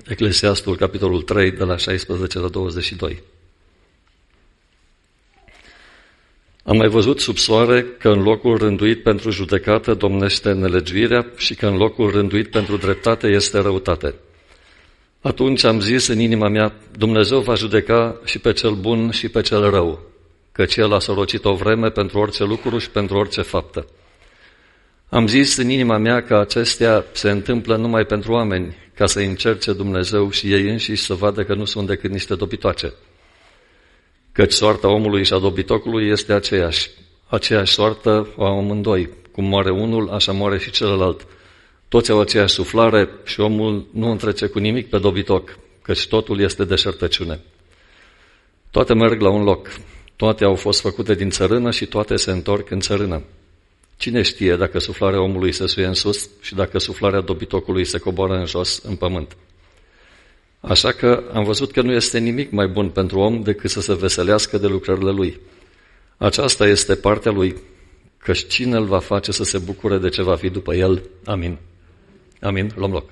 Eclesiastul, capitolul 3, de la 16 la 22. Am mai văzut sub soare că în locul rânduit pentru judecată domnește nelegiuirea și că în locul rânduit pentru dreptate este răutate. Atunci am zis în inima mea, Dumnezeu va judeca și pe cel bun și pe cel rău, căci El a sorocit o vreme pentru orice lucru și pentru orice faptă. Am zis în inima mea că acestea se întâmplă numai pentru oameni, ca să încerce Dumnezeu și ei înșiși să vadă că nu sunt decât niște dobitoace. Căci soarta omului și a dobitocului este aceeași soartă o au amândoi. Cum moare unul, așa moare și celălalt. Toți au aceeași suflare și omul nu întrece cu nimic pe dobitoc, căci totul este deșertăciune. Toate merg la un loc, toate au fost făcute din țărână și toate se întorc în țărână. Cine știe dacă suflarea omului se suie în sus și dacă suflarea dobitocului se coboară în jos, în pământ? Așa că am văzut că nu este nimic mai bun pentru om decât să se veselească de lucrările lui. Aceasta este partea lui, căci cine îl va face să se bucure de ce va fi după el? Amin. Amin. Luăm loc.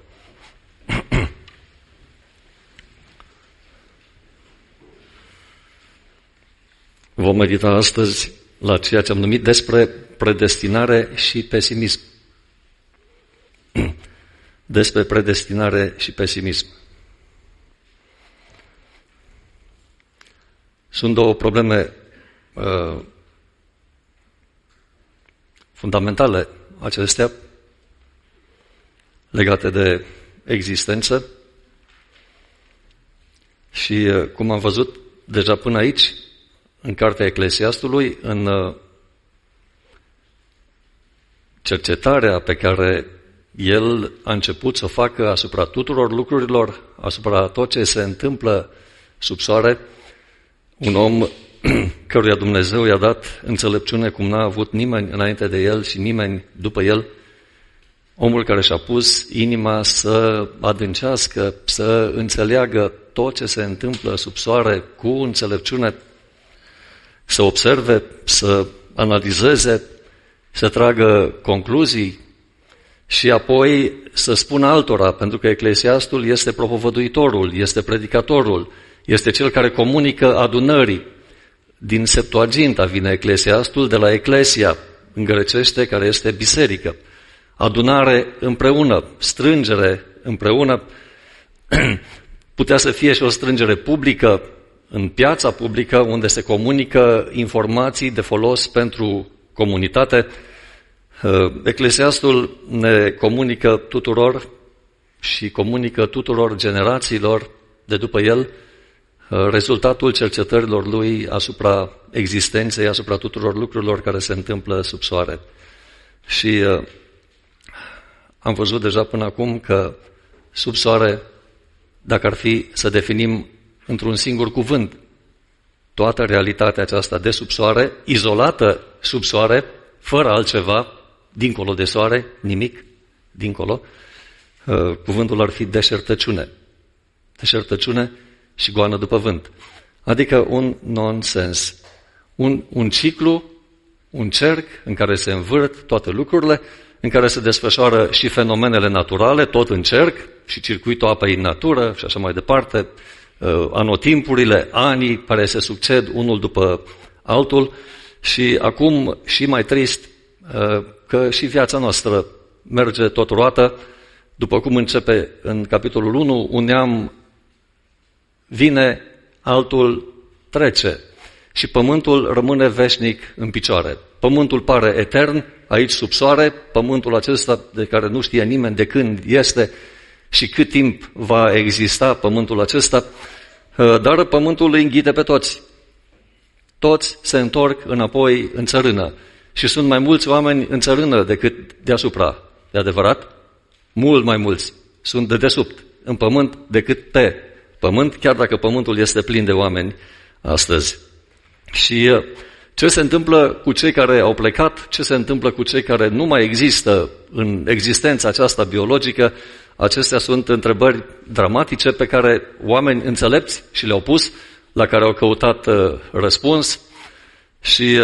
Vom medita astăzi la ceea ce am numit despre predestinare și pesimism. Despre predestinare și pesimism. Sunt două probleme fundamentale acestea legate de existență și, cum am văzut deja până aici, în cartea Eclesiastului, în cercetarea pe care el a început să o facă asupra tuturor lucrurilor, asupra tot ce se întâmplă sub soare, un om căruia Dumnezeu i-a dat înțelepciune cum n-a avut nimeni înainte de el și nimeni după el, omul care și-a pus inima să adâncească, să înțeleagă tot ce se întâmplă sub soare cu înțelepciune, să observe, să analizeze, să tragă concluzii și apoi să spună altora, pentru că Eclesiastul este propovăduitorul, este predicatorul, este cel care comunică adunării. Din Septuaginta vine Eclesiastul, de la Eclesia, în grecește, care este biserică. Adunare împreună, strângere împreună, putea să fie și o strângere publică, în piața publică, unde se comunică informații de folos pentru comunitate. Eclesiastul ne comunică tuturor și comunică tuturor generațiilor de după el rezultatul cercetărilor lui asupra existenței, asupra tuturor lucrurilor care se întâmplă sub soare. Și am văzut deja până acum că sub soare, dacă ar fi să definim într-un singur cuvânt toată realitatea aceasta de sub soare, izolată sub soare, fără altceva, dincolo de soare, nimic dincolo, cuvântul ar fi deșertăciune. Deșertăciune și goană după vânt. Adică un nonsens. Un ciclu, un cerc în care se învârt toate lucrurile, în care se desfășoară și fenomenele naturale, tot în cerc, și circuitul apei în natură și așa mai departe, anotimpurile, anii care se succed unul după altul și acum și mai trist că și viața noastră merge tot roată, după cum începe în capitolul 1, un neam vine, altul trece și pământul rămâne veșnic în picioare. Pământul pare etern, aici sub soare, pământul acesta de care nu știe nimeni de când este și cât timp va exista pământul acesta, dar pământul îi înghite pe toți. Toți se întorc înapoi în țărână și sunt mai mulți oameni în țărână decât deasupra. E adevărat? Mult mai mulți sunt de desubt în pământ decât pe pământ, chiar dacă pământul este plin de oameni astăzi. Și ce se întâmplă cu cei care au plecat, ce se întâmplă cu cei care nu mai există în existența aceasta biologică, acestea sunt întrebări dramatice pe care oameni înțelepți și le-au pus, la care au căutat răspuns și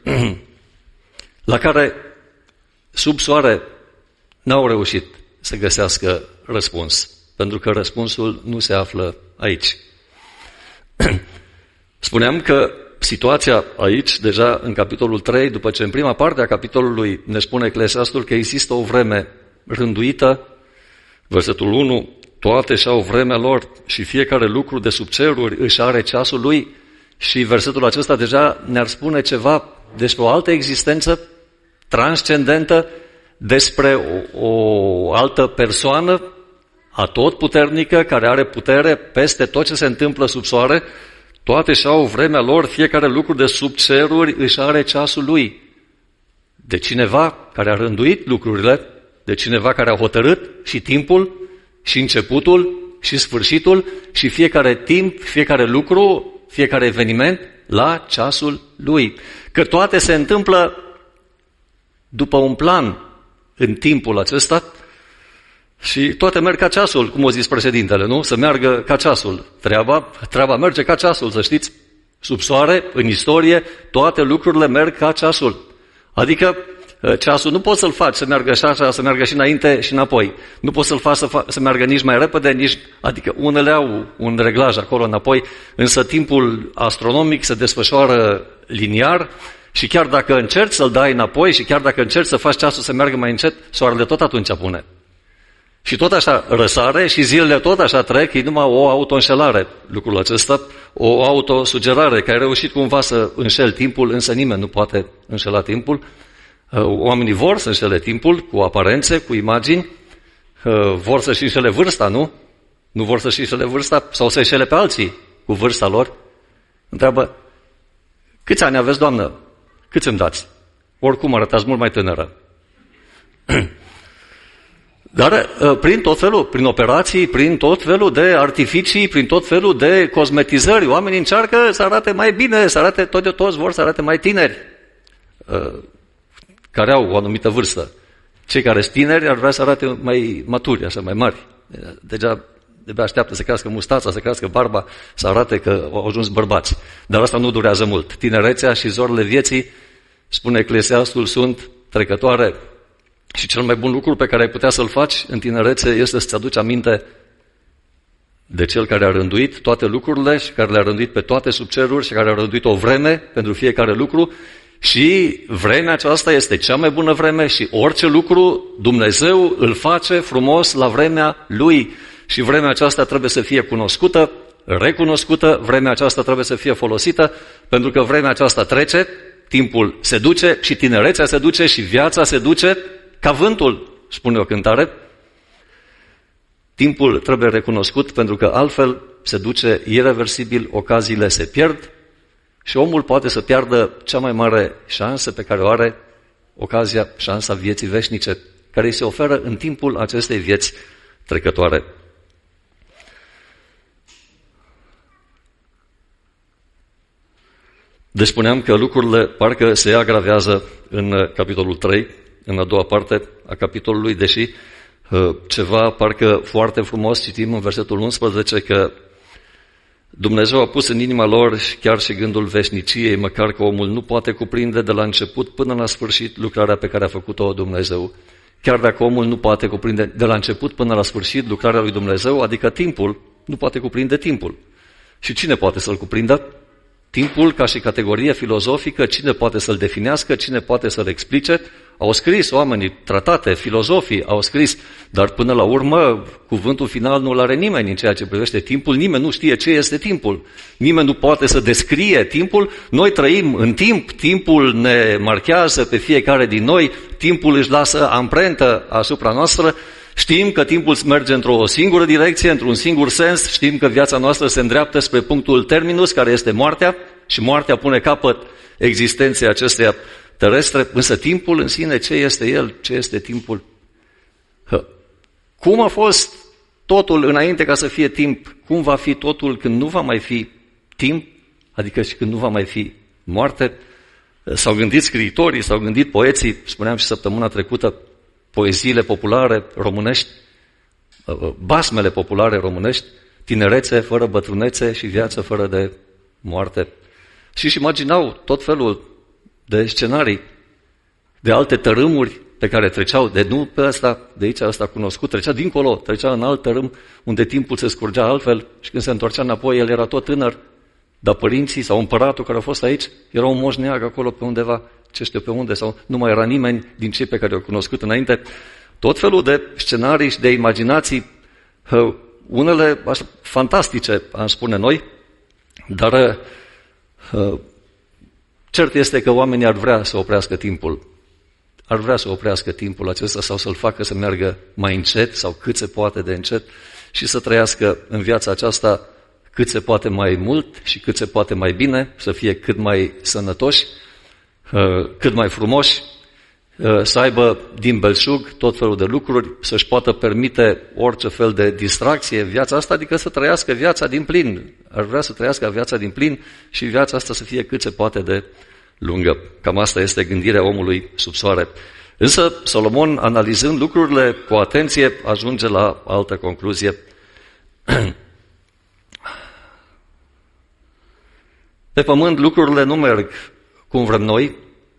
la care sub soare n-au reușit să găsească răspuns. pentru că răspunsul nu se află aici. Spuneam că situația aici, deja în capitolul 3, după ce în prima parte a capitolului ne spune Eclesiastul că există o vreme rânduită, versetul 1, toate și-au vremea lor și fiecare lucru de sub ceruri își are ceasul lui, și versetul acesta deja ne-ar spune ceva despre o altă existență transcendentă, despre o altă persoană atotputernică care are putere peste tot ce se întâmplă sub soare. Toate și-au vremea lor, fiecare lucru de sub ceruri își are ceasul lui. De cineva care a rânduit lucrurile, de cineva care a hotărât și timpul, și începutul, și sfârșitul, și fiecare timp, fiecare lucru, fiecare eveniment la ceasul lui. Că toate se întâmplă după un plan în timpul acesta și toate merg ca ceasul, cum o zis președintele, nu? Să meargă ca ceasul. Treaba merge ca ceasul, să știți. Sub soare, în istorie, toate lucrurile merg ca ceasul. Adică ceasul nu poți să-l faci să meargă așa, să meargă și înainte și înapoi. Nu poți să-l faci să meargă nici mai repede, adică unele au un reglaj acolo înapoi, însă timpul astronomic se desfășoară liniar și chiar dacă încerci să-l dai înapoi și chiar dacă încerci să faci ceasul să meargă mai încet, soarele tot atunci pune. Și tot așa răsare și zilele tot așa trec, e numai o autoînșelare lucrul acesta, o autosugerare, că ai reușit cumva să înșeli timpul, însă nimeni nu poate înșela timpul. Oamenii vor să înșele timpul cu aparențe, cu imagini, vor să-și înșele vârsta, nu? Nu vor să-și înșele vârsta sau să înșele pe alții cu vârsta lor. Întreabă, câți ani aveți, doamnă? Câți îmi dați? Oricum arătați mult mai tânără. Dar prin operații, prin tot felul de artificii, prin tot felul de cosmetizări, oamenii încearcă să arate mai bine, să arate, toți vor să arate mai tineri, care au o anumită vârstă. Cei care sunt tineri ar vrea să arate mai maturi, așa, mai mari. Deja așteaptă să crească mustața, să crească barba, să arate că au ajuns bărbați. Dar asta nu durează mult. Tinerețea și zorile vieții, spune Eclesiastul, sunt trecătoare. Și cel mai bun lucru pe care ai putea să-l faci în tinerețe este să-ți aduci aminte de Cel care a rânduit toate lucrurile și care le-a rânduit pe toate sub ceruri și care a rânduit o vreme pentru fiecare lucru. Și vremea aceasta este cea mai bună vreme și orice lucru Dumnezeu îl face frumos la vremea Lui. Și vremea aceasta trebuie să fie cunoscută, recunoscută, vremea aceasta trebuie să fie folosită, pentru că vremea aceasta trece, timpul se duce și tinerețea se duce și viața se duce ca vântul, spune o cântare. Timpul trebuie recunoscut pentru că altfel se duce ireversibil, ocaziile se pierd și omul poate să piardă cea mai mare șansă pe care o are, șansa vieții veșnice, care îi se oferă în timpul acestei vieți trecătoare. Deci spuneam că lucrurile parcă se agravează în capitolul 3, în a doua parte a capitolului, deși ceva parcă foarte frumos citim în versetul 11 că Dumnezeu a pus în inima lor chiar și gândul veșniciei, măcar că omul nu poate cuprinde de la început până la sfârșit lucrarea pe care a făcut-o Dumnezeu. Chiar dacă omul nu poate cuprinde de la început până la sfârșit lucrarea lui Dumnezeu, adică timpul, nu poate cuprinde timpul. Și cine poate să-l cuprindă? Timpul ca și categorie filozofică, cine poate să-l definească, cine poate să-l explice? Au scris oamenii, tratate, filozofii au scris, dar până la urmă cuvântul final nu-l are nimeni în ceea ce privește timpul, nimeni nu știe ce este timpul, nimeni nu poate să descrie timpul, noi trăim în timp, timpul ne marchează pe fiecare din noi, timpul își lasă amprentă asupra noastră, știm că timpul merge într-o singură direcție, într-un singur sens, știm că viața noastră se îndreaptă spre punctul terminus, care este moartea, și moartea pune capăt existenței acesteia terestre, însă timpul în sine, ce este el, ce este timpul? Cum a fost totul înainte ca să fie timp? Cum va fi totul când nu va mai fi timp? Adică și când nu va mai fi moarte? S-au gândit scriitorii, s-au gândit poeții, spuneam și săptămâna trecută, poeziile populare românești, basmele populare românești, tinerețe fără bătrânețe și viață fără de moarte. Și își imaginau tot felul de scenarii, de alte tărâmuri pe care treceau, de nu pe ăsta, de aici ăsta cunoscut, trecea dincolo, trecea în alt tărâm, unde timpul se scurgea altfel și când se întorcea înapoi, el era tot tânăr, dar părinții sau împăratul care a fost aici, era un moșneag acolo pe undeva, ce știu pe unde, sau nu mai era nimeni din cei pe care i-au cunoscut înainte. Tot felul de scenarii și de imaginații, unele așa, fantastice, am spune noi, dar cert este că oamenii ar vrea să oprească timpul. Ar vrea să oprească timpul acesta sau să-l facă să meargă mai încet sau cât se poate de încet și să trăiască în viața aceasta cât se poate mai mult și cât se poate mai bine, să fie cât mai sănătoși, cât mai frumoși, să aibă din belșug tot felul de lucruri, să-și poată permite orice fel de distracție în viața asta, adică să trăiască viața din plin. Ar vrea să trăiască viața din plin și viața asta să fie cât se poate de lungă. Cam asta este gândirea omului sub soare. Însă Solomon, analizând lucrurile cu atenție, ajunge la altă concluzie. Pe pământ lucrurile nu merg cum vrem noi,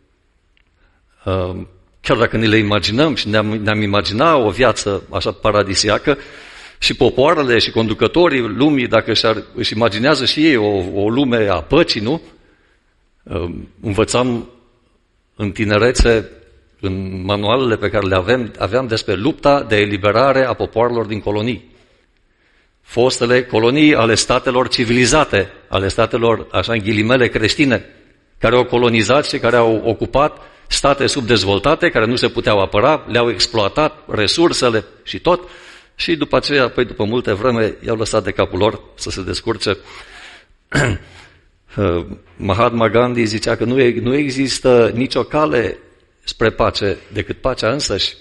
chiar dacă ne le imaginăm și ne-am imagina o viață așa paradisiacă și popoarele și conducătorii lumii, dacă își imaginează și ei o lume a păcii, nu? Învățam în tinerețe, în manualele pe care le aveam despre lupta de eliberare a popoarelor din colonii. Fostele colonii ale statelor civilizate, ale statelor, așa în ghilimele, creștine, care au colonizat și care au ocupat state subdezvoltate, care nu se puteau apăra, le-au exploatat resursele și tot, și după aceea, după multe vreme, i-au lăsat de capul lor să se descurce. Mahatma Gandhi zicea că nu există nicio cale spre pace decât pacea însăși.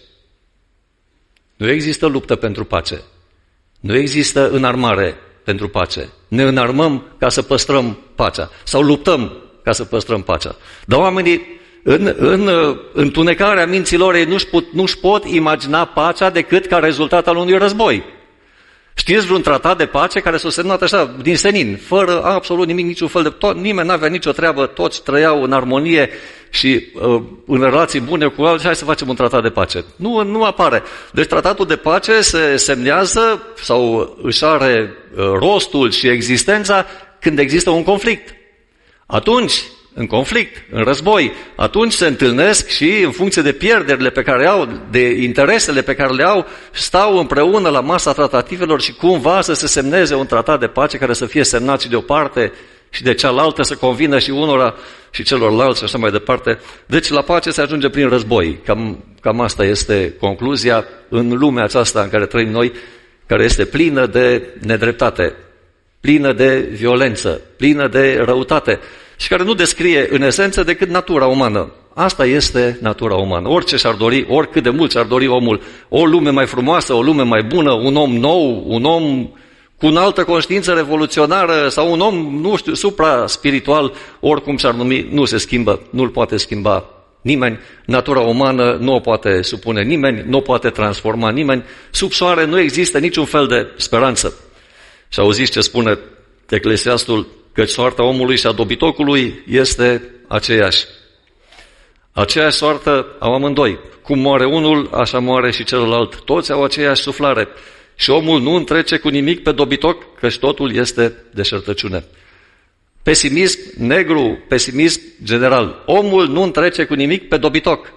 Nu există luptă pentru pace. Nu există înarmare pentru pace. Ne înarmăm ca să păstrăm pacea sau luptăm ca să păstrăm pacea. Dar oamenii în întunecarea minților ei nu-și pot imagina pacea decât ca rezultat al unui război. Știți vreun tratat de pace care s-a semnat așa, din senin, fără absolut nimic, niciun fel de... nimeni n-avea nicio treabă, toți trăiau în armonie și în relații bune cu alții, hai să facem un tratat de pace. Nu apare. Deci tratatul de pace se semnează sau își are rostul și existența când există un conflict. Atunci, în conflict, în război, atunci se întâlnesc și în funcție de pierderile pe care le au, de interesele pe care le au, stau împreună la masa tratativelor și cumva să se semneze un tratat de pace care să fie semnat și de o parte și de cealaltă, să convină și unora și celorlalți și așa mai departe. Deci la pace se ajunge prin război. Cam asta este concluzia în lumea aceasta în care trăim noi, care este plină de nedreptate, plină de violență, plină de răutate și care nu descrie în esență decât natura umană. Asta este natura umană. Orice și-ar dori, oricât de mult și-ar dori omul, o lume mai frumoasă, o lume mai bună, un om nou, un om cu o altă conștiință revoluționară sau un om, nu știu, supra-spiritual, oricum și-ar numi, nu se schimbă, nu-l poate schimba nimeni. Natura umană nu o poate supune nimeni, nu o poate transforma nimeni. Sub soare nu există niciun fel de speranță. Și auziți ce spune Eclesiastul, că soarta omului și a dobitocului este aceeași. Aceeași soartă au amândoi. Cum moare unul, așa moare și celălalt. Toți au aceeași suflare. Și omul nu întrece cu nimic pe dobitoc, căci totul este deșertăciune. Pesimism negru, pesimism general. Omul nu întrece cu nimic pe dobitoc.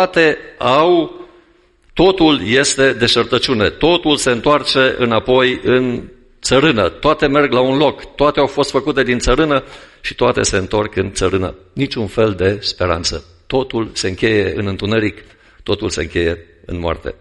Totul este deșertăciune. Totul se întoarce înapoi în țărână. Toate merg la un loc. Toate au fost făcute din țărână și toate se întorc în țărână. Niciun fel de speranță. Totul se încheie în întuneric. Totul se încheie în moarte.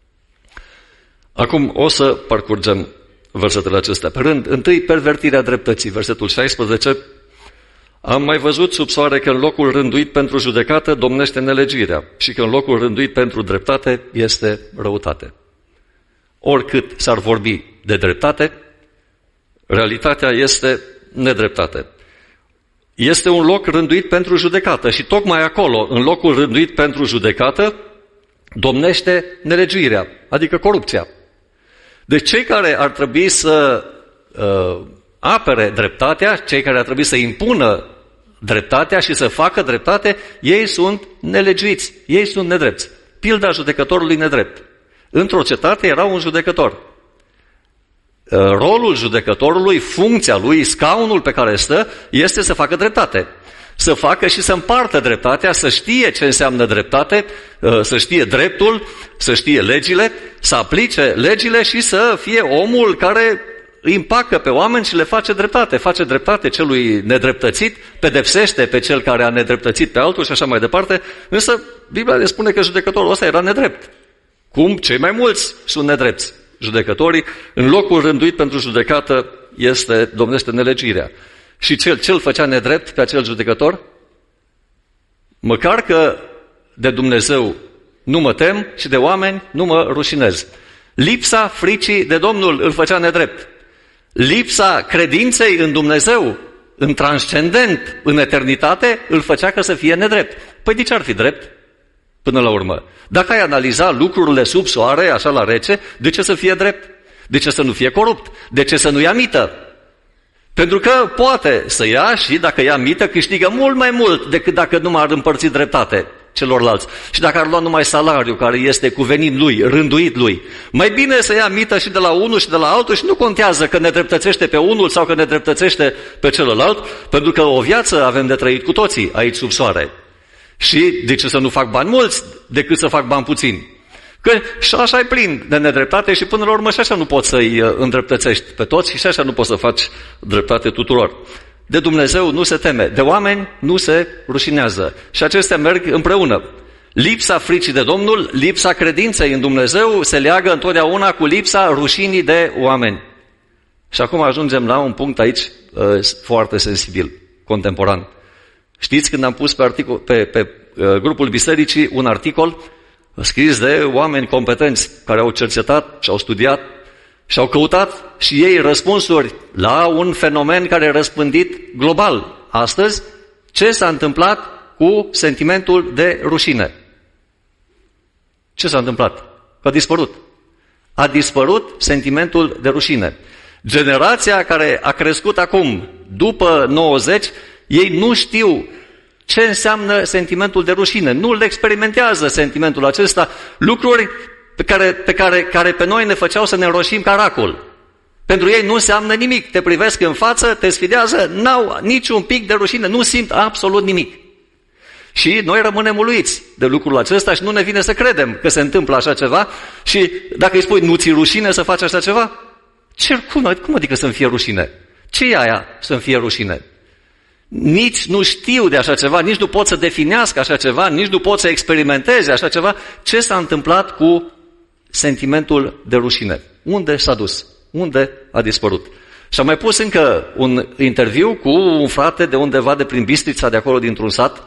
Acum o să parcurgem versetele acestea. Pe rând, întâi, pervertirea dreptății, versetul 16. Am mai văzut sub soare că în locul rânduit pentru judecată domnește nelegiuirea și că în locul rânduit pentru dreptate este răutate. Oricât s-ar vorbi de dreptate, realitatea este nedreptate. Este un loc rânduit pentru judecată și tocmai acolo, în locul rânduit pentru judecată, domnește nelegiuirea, adică corupția. Deci cei care ar trebui să apere dreptatea, cei care ar trebui să impună dreptatea și să facă dreptate, ei sunt nelegiuiți, ei sunt nedrepți. pilda judecătorului nedrept. Într-o cetate era un judecător. Rolul judecătorului, funcția lui, scaunul pe care stă, este să facă dreptate. Să facă și să împartă dreptatea, să știe ce înseamnă dreptate, să știe dreptul, să știe legile, să aplice legile și să fie omul care îi împacă pe oameni și le face dreptate celui nedreptățit, pedepsește pe cel care a nedreptățit pe altul și așa mai departe, însă Biblia ne spune că judecătorul ăsta era nedrept. Cum cei mai mulți sunt nedrepți. Judecătorii, în locul rânduit pentru judecată, domnește nelegirea. Și ce îl făcea nedrept pe acel judecător? Măcar că de Dumnezeu nu mă tem și de oameni nu mă rușinez. Lipsa fricii de Domnul îl făcea nedrept. Lipsa credinței în Dumnezeu, în transcendent, în eternitate, îl făcea să fie nedrept. Păi de ce ar fi drept? Până la urmă. Dacă ai analiza lucrurile sub soare, așa la rece, de ce să fie drept? De ce să nu fie corupt? De ce să nu ia mită? Pentru că poate să ia și dacă ia mită, câștigă mult mai mult decât dacă nu ar împărți dreptate celorlalți. Și dacă ar lua numai salariul care este cuvenit lui, rânduit lui. Mai bine să ia mită și de la unul și de la altul și nu contează că ne dreptățește pe unul sau că ne dreptățește pe celălalt, pentru că o viață avem de trăit cu toții aici sub soare. Și de ce să nu fac bani mulți decât să fac bani puțini? Că și așa e plin de nedreptate și până la urmă și așa nu poți să-i îndreptățești pe toți și așa nu poți să faci dreptate tuturor. De Dumnezeu nu se teme, de oameni nu se rușinează. Și acestea merg împreună. Lipsa fricii de Domnul, lipsa credinței în Dumnezeu se leagă întotdeauna cu lipsa rușinii de oameni. Și acum ajungem la un punct aici foarte sensibil, contemporan. Știți când am pus pe grupul bisericii un articol scris de oameni competenți care au cercetat și au studiat și au căutat și ei răspunsuri la un fenomen care e răspândit global. Astăzi, ce s-a întâmplat cu sentimentul de rușine? Ce s-a întâmplat? A dispărut. A dispărut sentimentul de rușine. Generația care a crescut acum, după 90, ei nu știu ce înseamnă sentimentul de rușine. Nu îl experimentează sentimentul acesta, lucruri care pe noi ne făceau să ne înroșim ca racul. Pentru ei nu înseamnă nimic. Te privesc în față, te sfidează, n-au niciun pic de rușine, nu simt absolut nimic. Și noi rămânem uluiți de lucrul acesta și nu ne vine să credem că se întâmplă așa ceva și dacă îi spui, nu ți rușine să faci așa ceva? Cum adică să-mi fie rușine? Ce e aia să-mi fie rușine? Nici nu știu de așa ceva, nici nu pot să definească așa ceva, nici nu pot să experimenteze așa ceva. Ce s-a întâmplat cu sentimentul de rușine? Unde s-a dus? Unde a dispărut? Și am mai pus încă un interviu cu un frate de undeva de prin Bistrița, de acolo dintr-un sat,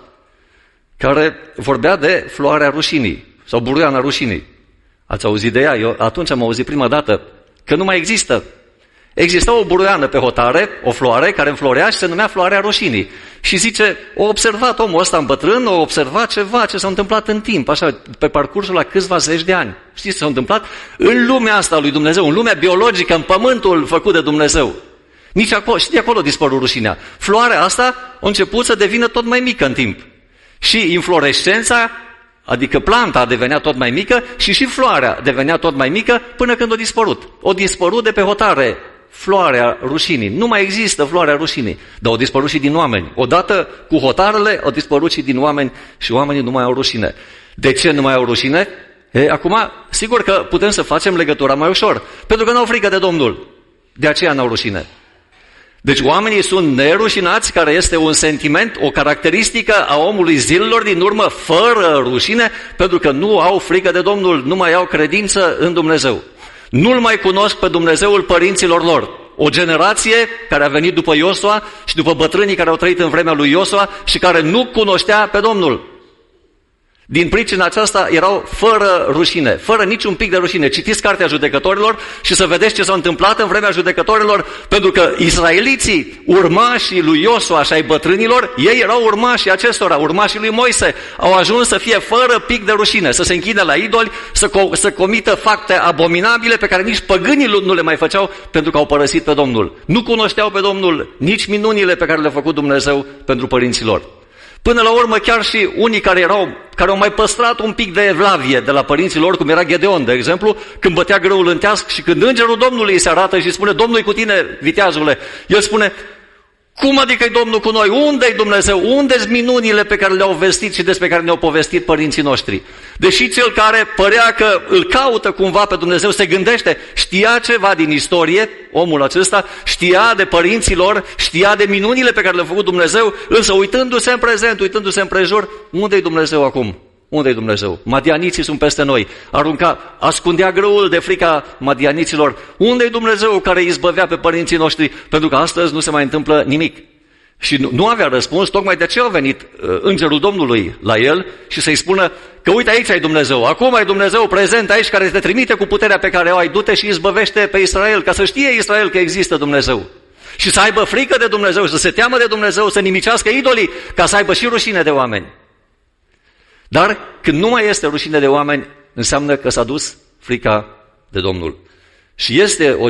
care vorbea de floarea rușinii sau buruiana rușinii. Ați auzit de ea? Eu atunci am auzit prima dată că nu mai există. Exista o buruiană pe hotare, o floare care înflorea și se numea floarea rușinii. Și zice, o observat omul ăsta îmbătrân, o observat ceva ce s-a întâmplat în timp, așa, pe parcursul la câțiva zeci de ani. Știți ce s-a întâmplat? În lumea asta lui Dumnezeu, în lumea biologică, în pământul făcut de Dumnezeu. Nici acolo, și de acolo a dispărut rușinea. Floarea asta a început să devină tot mai mică în timp. Și inflorescența, adică planta devenea tot mai mică și floarea devenea tot mai mică până când a dispărut. A dispărut de pe hotare floarea rușinii. Nu mai există floarea rușinii, dar au dispărut și din oameni. Odată cu hotarele au dispărut și din oameni și oamenii nu mai au rușine. De ce nu mai au rușine? Acum, sigur că putem să facem legătura mai ușor, pentru că n-au frică de Domnul. De aceea n-au rușine. Deci oamenii sunt nerușinați, care este un sentiment, o caracteristică a omului zilelor din urmă, fără rușine, pentru că nu au frică de Domnul, nu mai au credință în Dumnezeu. Nu-L mai cunosc pe Dumnezeul părinților lor. O generație care a venit după Iosua și după bătrânii care au trăit în vremea lui Iosua și care nu cunoștea pe Domnul. Din pricina aceasta erau fără rușine, fără niciun pic de rușine. Citiți Cartea Judecătorilor și să vedeți ce s-a întâmplat în vremea judecătorilor, pentru că israeliții, urmașii lui Iosua și ai bătrânilor, ei erau urmașii acestora, urmașii lui Moise, au ajuns să fie fără pic de rușine, să se închine la idoli, să comită fapte abominabile pe care nici păgânii nu le mai făceau pentru că au părăsit pe Domnul. Nu cunoșteau pe Domnul, nici minunile pe care le-a făcut Dumnezeu pentru părinții lor. Până la urmă, chiar și unii care au mai păstrat un pic de evlavie de la părinții lor, cum era Gedeon, de exemplu, când bătea grâul în teasc și când îngerul Domnului îi se arată și spune, Domnul-i cu tine, viteazule, el spune, cum adică-i Domnul cu noi? Unde-i Dumnezeu? Unde-s minunile pe care le-au vestit și despre care ne-au povestit părinții noștri? Deși cel care părea că îl caută cumva pe Dumnezeu, se gândește, știa ceva din istorie, omul acesta, știa de părinții lor, știa de minunile pe care le-a făcut Dumnezeu, însă uitându-se în prezent, uitându-se în prejur, unde-i Dumnezeu acum? Unde-i Dumnezeu? Madianiții sunt peste noi. Ascundea grâul de frica madianiților. Unde-i Dumnezeu care izbăvea pe părinții noștri? Pentru că astăzi nu se mai întâmplă nimic. Și nu avea răspuns, tocmai de aceea a venit îngerul Domnului la el și să-i spună că uite aici ai Dumnezeu, acum ai Dumnezeu prezent aici care te trimite cu puterea pe care o ai, du-te și izbăvește pe Israel, ca să știe Israel că există Dumnezeu. Și să aibă frică de Dumnezeu, să se teamă de Dumnezeu, să nimicească idolii, ca să aibă și rușine de oameni. Dar când nu mai este rușine de oameni, înseamnă că s-a dus frica de Domnul. Și este o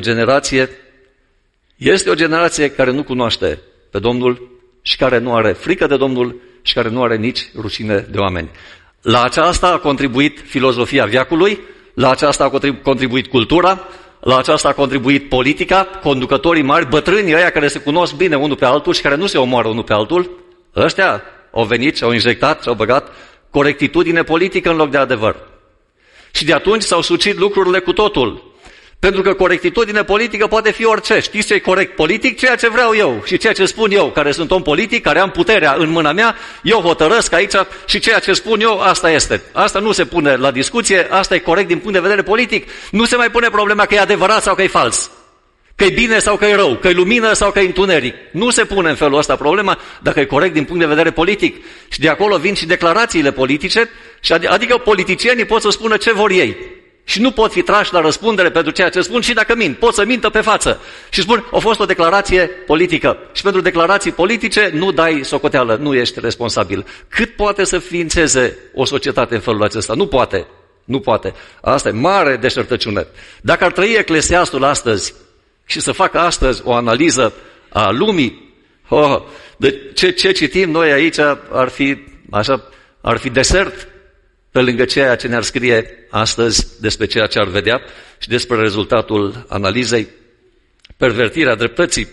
generație care nu cunoaște pe Domnul și care nu are frică de Domnul și care nu are nici rușine de oameni. La aceasta a contribuit filozofia veacului, la aceasta a contribuit cultura, la aceasta a contribuit politica, conducătorii mari, bătrânii ăia care se cunosc bine unul pe altul și care nu se omoară unul pe altul, ăștia au venit și au injectat și au băgat corectitudine politică în loc de adevăr. Și de atunci s-au sucit lucrurile cu totul. Pentru că corectitudine politică poate fi orice. Știți ce e corect politic? Ceea ce vreau eu și ceea ce spun eu, care sunt om politic, care am puterea în mâna mea, eu hotărăsc aici și ceea ce spun eu, asta este. Asta nu se pune la discuție, asta e corect din punct de vedere politic. Nu se mai pune problema că e adevărat sau că e fals. Că e bine sau că e rău, că e lumină sau că e întuneric. Nu se pune în felul ăsta problema dacă e corect din punct de vedere politic. Și de acolo vin și declarațiile politice, adică politicienii pot să spună ce vor ei. Și nu pot fi trași la răspundere pentru ceea ce spun și dacă mint. Pot să mintă pe față. Și spun, a fost o declarație politică. Și pentru declarații politice nu dai socoteală, nu ești responsabil. Cât poate să ființeze o societate în felul acesta? Nu poate. Nu poate. Asta e mare deșertăciune. Dacă ar trăi Eclesiastul astăzi și să facă astăzi o analiză a lumii, de ce citim noi aici ar fi desert pe lângă ceea ce ne-ar scrie astăzi despre ceea ce ar vedea și despre rezultatul analizei, pervertirea dreptății.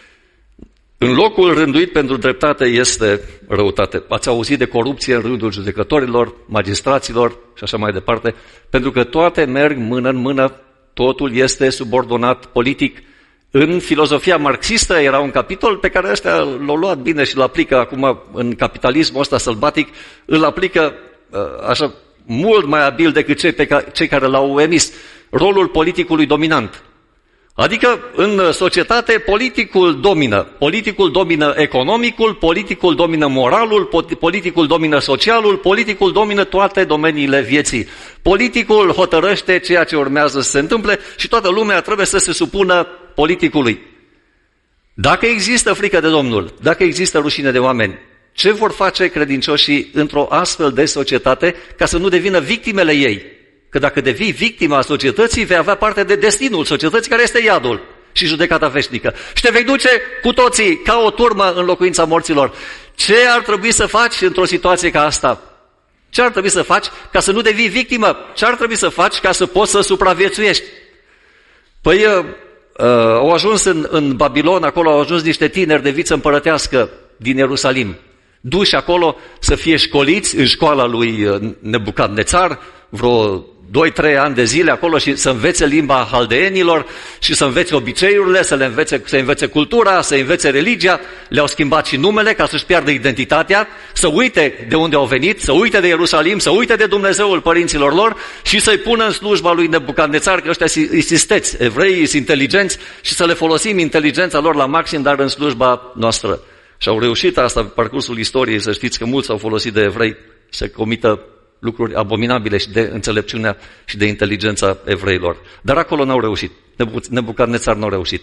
În locul rânduit pentru dreptate este răutate. Ați auzit de corupție în rândul judecătorilor, magistraților și așa mai departe, pentru că toate merg mână în mână, totul este subordonat politic. În filozofia marxistă era un capitol pe care ăștia l-au luat bine și îl aplică acum în capitalismul ăsta sălbatic, îl aplică așa mult mai abil decât cei care l-au emis. Rolul politicului dominant. Adică în societate politicul domină economicul, politicul domină moralul, politicul domină socialul, politicul domină toate domeniile vieții. Politicul hotărăște ceea ce urmează să se întâmple și toată lumea trebuie să se supună politicului. Dacă există frică de Domnul, dacă există rușine de oameni, ce vor face credincioșii într-o astfel de societate ca să nu devină victimele ei? Că dacă devii victima societății, vei avea parte de destinul societății, care este iadul și judecata veșnică. Și te vei duce cu toții ca o turmă în locuința morților. Ce ar trebui să faci într-o situație ca asta? Ce ar trebui să faci ca să nu devii victimă? Ce ar trebui să faci ca să poți să supraviețuiești? Păi au ajuns în Babilon, acolo au ajuns niște tineri de viță împărătească din Ierusalim, duși acolo să fie școliți în școala lui Nebucadnețar, vreo 2-3 ani de zile acolo și să învețe limba haldeenilor și să învețe obiceiurile, să învețe cultura, să învețe religia. Le-au schimbat și numele ca să-și piardă identitatea, să uite de unde au venit, să uite de Ierusalim, să uite de Dumnezeul părinților lor și să-i pună în slujba lui Nebucadnețar, că ăștia sunt isteți, evreii sunt inteligenți și să le folosim inteligența lor la maxim, dar în slujba noastră. Și au reușit asta pe parcursul istoriei, să știți că mulți s-au folosit de evrei să comită lucruri abominabile și de înțelepciunea și de inteligența evreilor. Dar acolo n-au reușit. Nebucadnețar n-au reușit.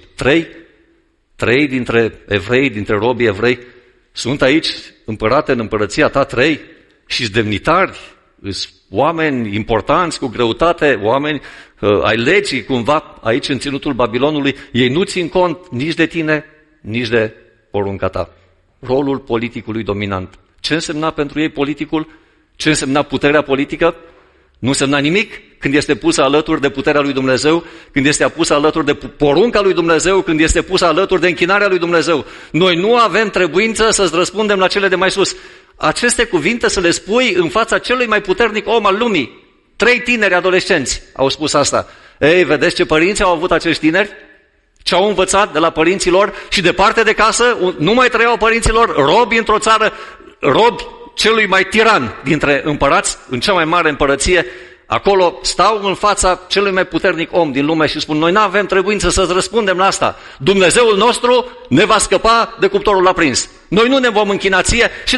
Trei dintre evrei, dintre robii evrei, sunt aici împărate în împărăția ta, 3, și-s demnitari, oameni importanți, cu greutate, oameni ai legii, cumva, aici în ținutul Babilonului, ei nu țin cont nici de tine, nici de porunca ta. Rolul politicului dominant. Ce însemna pentru ei politicul? Ce însemna puterea politică? Nu însemna nimic când este pusă alături de puterea lui Dumnezeu, când este pusă alături de porunca lui Dumnezeu, când este pusă alături de închinarea lui Dumnezeu. Noi nu avem trebuință să-ți răspundem la cele de mai sus. Aceste cuvinte să le spui în fața celui mai puternic om al lumii. 3 tineri adolescenți au spus asta. Ei, vedeți ce părinți au avut acești tineri? Ce au învățat de la părinții lor și departe de casă, nu mai trăiau părinților, robi într-o țară, robi celui mai tiran dintre împărați, în cea mai mare împărăție. Acolo stau în fața celui mai puternic om din lume și spun, noi nu avem trebuință să-ți răspundem la asta. Dumnezeul nostru ne va scăpa de cuptorul aprins. Noi nu ne vom închina ție și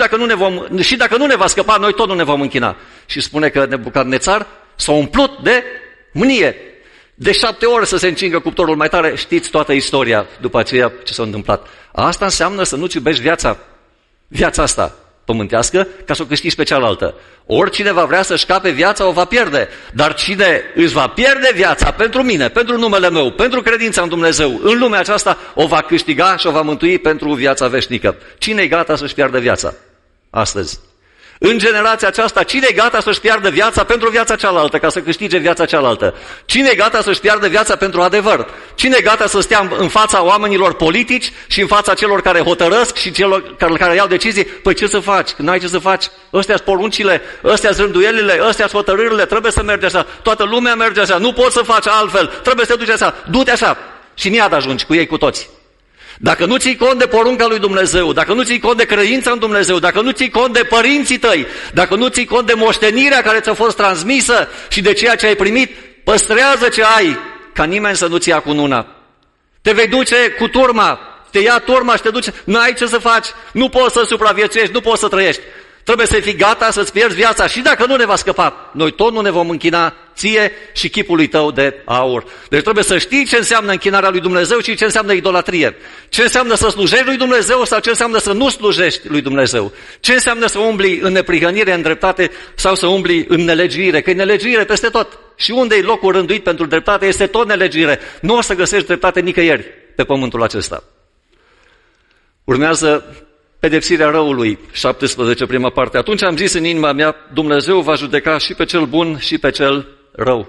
dacă nu ne va scăpa, noi tot nu ne vom închina. Și spune că Nebucadnețar s-a umplut de mânie. De 7 ori să se încingă cuptorul mai tare. Știți toată istoria după aceea ce s-a întâmplat. Asta înseamnă să nu-ți iubești viața asta pământească, ca să o câștigi pe cealaltă. Oricine va vrea să-și scape viața, o va pierde. Dar cine își va pierde viața pentru mine, pentru numele meu, pentru credința în Dumnezeu, în lumea aceasta, o va câștiga și o va mântui pentru viața veșnică. Cine e gata să-și piardă viața astăzi? În generația aceasta, cine e gata să-și piardă viața pentru viața cealaltă, ca să câștige viața cealaltă? Cine e gata să-și piardă viața pentru adevăr? Cine e gata să stea în fața oamenilor politici și în fața celor care hotărăsc și celor care iau decizii? Păi ce să faci? Când n-ai ce să faci? Ăstea-s poruncile, ăstea-s rânduielile, ăstea-s hotărârile, trebuie să mergi așa. Toată lumea merge așa, nu poți să faci altfel, trebuie să te duci așa, du-te așa. Și în iad ajungi cu ei cu toți. Dacă nu ții cont de porunca lui Dumnezeu, dacă nu ții cont de credința în Dumnezeu, dacă nu ții cont de părinții tăi, dacă nu ții cont de moștenirea care ți-a fost transmisă și de ceea ce ai primit, păstrează ce ai, ca nimeni să nu-ți ia cununa. Te vei duce cu turma, te ia turma și te duce, n-ai ce să faci, nu poți să supraviețuiești, nu poți să trăiești. Trebuie să fii gata să-ți pierzi viața și dacă nu ne va scăpa, noi tot nu ne vom închina ție și chipului tău de aur. Deci trebuie să știi ce înseamnă închinarea lui Dumnezeu și ce înseamnă idolatrie. Ce înseamnă să slujești lui Dumnezeu sau ce înseamnă să nu slujești lui Dumnezeu. Ce înseamnă să umbli în neprihănire, în dreptate sau să umbli în nelegiuire. Că e nelegiuire peste tot. Și unde e locul rânduit pentru dreptate este tot nelegiuire. Nu o să găsești dreptate nicăieri pe pământul acesta. Urmează pedepsirea răului, 17, prima parte. Atunci am zis în inima mea, Dumnezeu va judeca și pe cel bun și pe cel rău.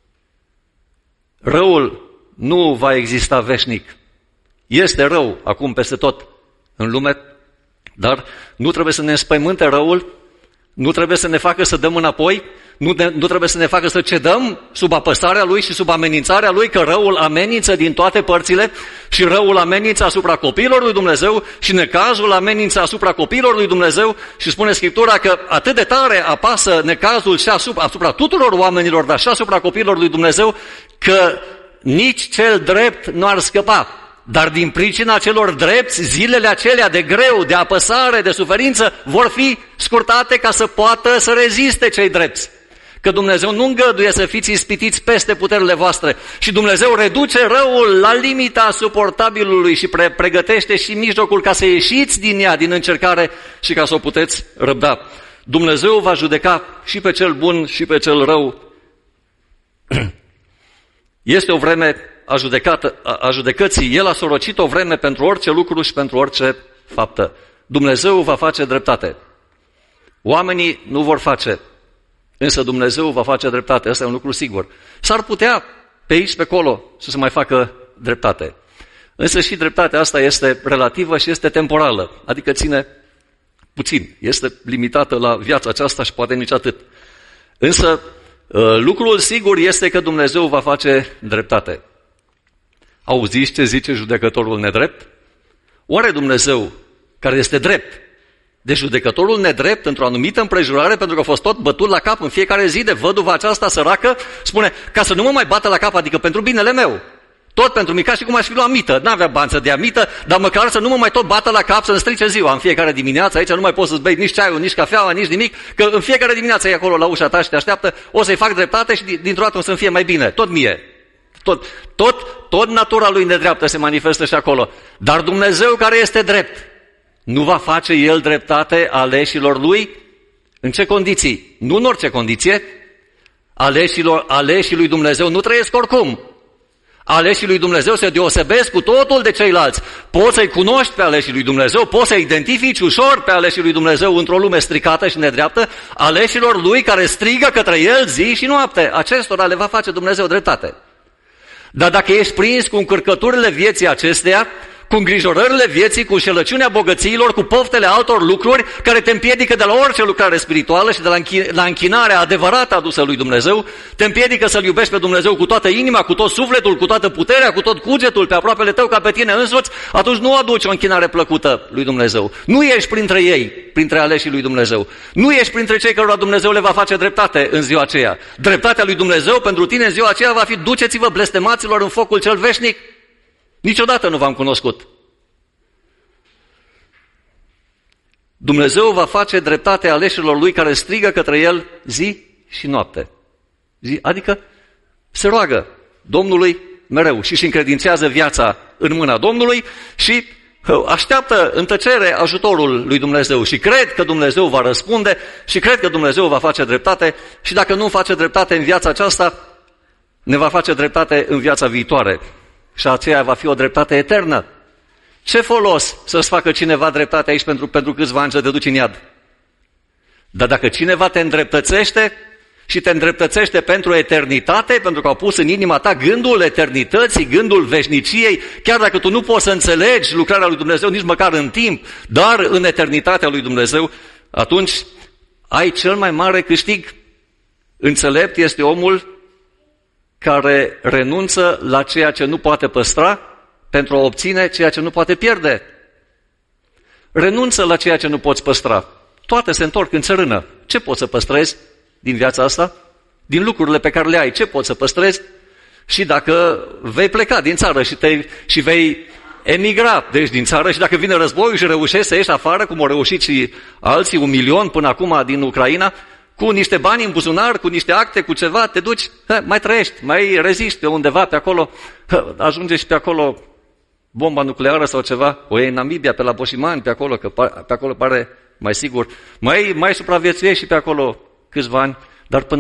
Răul nu va exista veșnic. Este rău acum peste tot în lume, dar nu trebuie să ne înspăimânte răul, nu trebuie să ne facă să dăm înapoi, nu trebuie să ne facă să cedăm sub apăsarea lui și sub amenințarea lui, că răul amenință din toate părțile și răul amenință asupra copiilor lui Dumnezeu și necazul amenință asupra copiilor lui Dumnezeu și spune Scriptura că atât de tare apasă necazul și asupra tuturor oamenilor, dar și asupra copiilor lui Dumnezeu, că nici cel drept nu ar scăpa. Dar din pricina celor drepți, zilele acelea de greu, de apăsare, de suferință, vor fi scurtate ca să poată să reziste cei drepți. Că Dumnezeu nu îngăduie să fiți ispitiți peste puterile voastre și Dumnezeu reduce răul la limita suportabilului și pregătește și mijlocul ca să ieșiți din ea, din încercare și ca să o puteți răbda. Dumnezeu va judeca și pe cel bun și pe cel rău. Este o vreme a judecății. El a sorocit o vreme pentru orice lucru și pentru orice faptă. Dumnezeu va face dreptate. Oamenii nu vor face, însă Dumnezeu va face dreptate. Asta e un lucru sigur. S-ar putea pe aici, pe acolo, să se mai facă dreptate. Însă și dreptatea asta este relativă și este temporală. Adică ține puțin. Este limitată la viața aceasta și poate nici atât. Însă lucrul sigur este că Dumnezeu va face dreptate. Auziți ce zice judecătorul nedrept? Oare Dumnezeu, care este drept, de judecătorul nedrept într-o anumită împrejurare, pentru că a fost tot bătut la cap în fiecare zi de văduva aceasta săracă, spune, ca să nu mă mai bată la cap, adică pentru binele meu, tot pentru mine, ca și cum aș fi luat mită, n-avea bani să dea mită, dar măcar să nu mă mai tot bată la cap, să-mi strice ziua în fiecare dimineață, aici nu mai poți să-ți bei nici ceaiul, nici cafeaua, nici nimic, că în fiecare dimineață e acolo la ușa ta și te așteaptă, o să-i fac dreptate și dintr-o dată o să-mi fie mai bine, tot mie. Tot natura lui nedreaptă se manifestă și acolo. Dar Dumnezeu care este drept, nu va face El dreptate aleșilor Lui? În ce condiții? Nu în orice condiție. Aleșii lui Dumnezeu nu trăiesc oricum. Aleșii lui Dumnezeu se deosebesc cu totul de ceilalți. Poți să-i cunoști pe aleșii lui Dumnezeu, poți să identifici ușor pe aleșii lui Dumnezeu într-o lume stricată și nedreaptă, aleșilor lui care strigă către el zi și noapte. Acestora le va face Dumnezeu dreptate. Dar dacă ești prins cu încărcăturile vieții acesteia, cu îngrijorările vieții, cu înșelăciunea bogățiilor, cu poftele altor lucruri care te împiedică de la orice lucrare spirituală și de la închinarea adevărată adusă lui Dumnezeu, te împiedică să-L iubești pe Dumnezeu cu toată inima, cu tot sufletul, cu toată puterea, cu tot cugetul pe aproapele tău ca pe tine însuți, atunci nu aduci o închinare plăcută lui Dumnezeu. Nu ești printre ei, printre aleșii lui Dumnezeu. Nu ești printre cei cărora Dumnezeu le va face dreptate în ziua aceea. Dreptatea lui Dumnezeu pentru tine în ziua aceea va fi: duceți-vă, blestemaților, în focul cel veșnic. Niciodată nu v-am cunoscut. Dumnezeu va face dreptate aleșilor lui care strigă către el zi și noapte. Adică se roagă Domnului mereu și își încredințează viața în mâna Domnului și așteaptă în tăcere ajutorul lui Dumnezeu și cred că Dumnezeu va răspunde și cred că Dumnezeu va face dreptate și dacă nu face dreptate în viața aceasta, ne va face dreptate în viața viitoare. Și aceea va fi o dreptate eternă. Ce folos să-ți facă cineva dreptate aici pentru câțiva ani să te duci în iad? Dar dacă cineva te îndreptățește și te îndreptățește pentru eternitate, pentru că au pus în inima ta gândul eternității, gândul veșniciei, chiar dacă tu nu poți să înțelegi lucrarea lui Dumnezeu nici măcar în timp, dar în eternitatea lui Dumnezeu, atunci ai cel mai mare câștig. Înțelept este omul care renunță la ceea ce nu poate păstra pentru a obține ceea ce nu poate pierde. Renunță la ceea ce nu poți păstra. Toate se întorc în țărână. Ce poți să păstrezi din viața asta? Din lucrurile pe care le ai, ce poți să păstrezi? Și dacă vei pleca din țară și vei emigra, deci din țară, și dacă vine războiul și reușești să ieși afară, cum au reușit și alții, 1 milion până acum din Ucraina, cu niște bani în buzunar, cu niște acte, cu ceva, te duci, mai trăiești, mai reziști pe undeva pe acolo, ajunge și pe acolo bomba nucleară sau ceva, o iei în Namibia, pe la Boșimani, pe acolo, că pe acolo pare mai sigur, mai supraviețuiești și pe acolo câțiva ani, dar până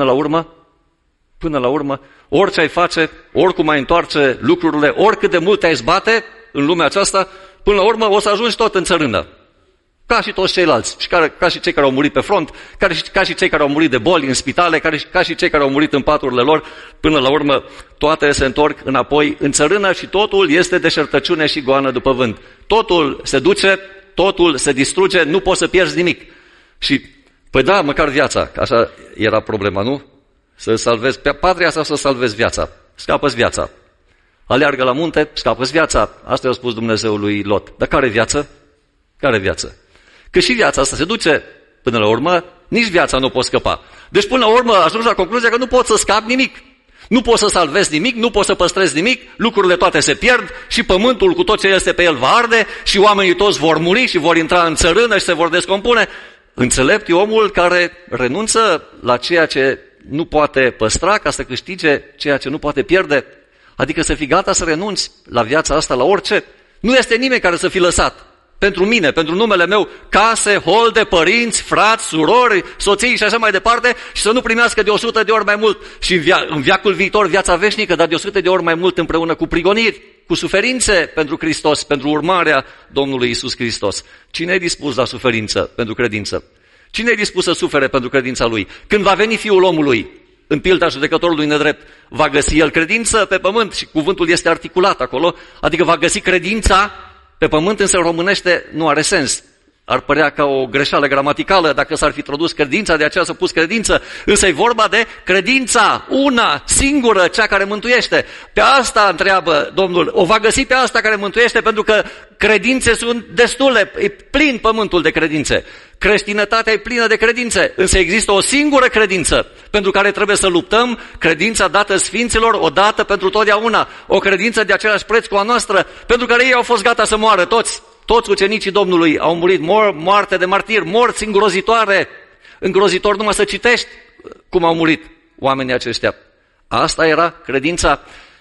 la urmă, orice ai face, oricum ai întoarce lucrurile, oricât de mult te-ai zbate în lumea aceasta, până la urmă o să ajungi tot în țărână. Ca și toți ceilalți, și ca și cei care au murit pe front, ca și cei care au murit de boli în spitale, ca și cei care au murit în paturile lor, până la urmă toate se întorc înapoi în țărână și totul este deșertăciune și goană după vânt. Totul se duce, totul se distruge, nu poți să pierzi nimic. Și, păi da, măcar viața, așa era problema, nu? Să salvezi patria sau să salvezi viața. Scapă-ți viața. Aleargă la munte, scapă-ți viața. Asta i-a spus Dumnezeu lui Lot. Dar care viață? Care viață? Că și viața asta se duce, până la urmă, nici viața nu poți scăpa. Deci până la urmă ajungi la concluzia că nu poți să scapi nimic. Nu poți să salvezi nimic, nu poți să păstrezi nimic, lucrurile toate se pierd și pământul cu tot ce este pe el va arde și oamenii toți vor muri și vor intra în țărână și se vor descompune. Înțelept e omul care renunță la ceea ce nu poate păstra ca să câștige ceea ce nu poate pierde. Adică să fii gata să renunți la viața asta, la orice. Nu este nimeni care să fi lăsat pentru mine, pentru numele meu, case, holde, părinți, frați, surori, soții și așa mai departe și să nu primească de 100 de ori mai mult și în veacul viitor viața veșnică, dar de 100 de ori mai mult împreună cu prigoniri, cu suferințe pentru Hristos, pentru urmarea Domnului Iisus Hristos. Cine e dispus la suferință pentru credință? Cine e dispus să sufere pentru credința Lui? Când va veni Fiul omului, în pilda judecătorului nedrept, va găsi El credință pe pământ și cuvântul este articulat acolo, adică va găsi credința pe pământ, însă în românește nu are sens. Ar părea ca o greșeală gramaticală dacă s-ar fi tradus credința, de aceea s-a pus credință. Însă e vorba de credința, una, singură, cea care mântuiește. Pe asta întreabă Domnul, o va găsi pe asta care mântuiește, pentru că credințe sunt destule, e plin pământul de credințe. Creștinătatea e plină de credințe, însă există o singură credință pentru care trebuie să luptăm, credința dată sfinților odată pentru totdeauna, o credință de același preț cu a noastră, pentru care ei au fost gata să moară toți. Toți ucenicii Domnului au murit moarte de martir, morți îngrozitoare. Îngrozitor numai să citești cum au murit oamenii aceștia. Asta era credința.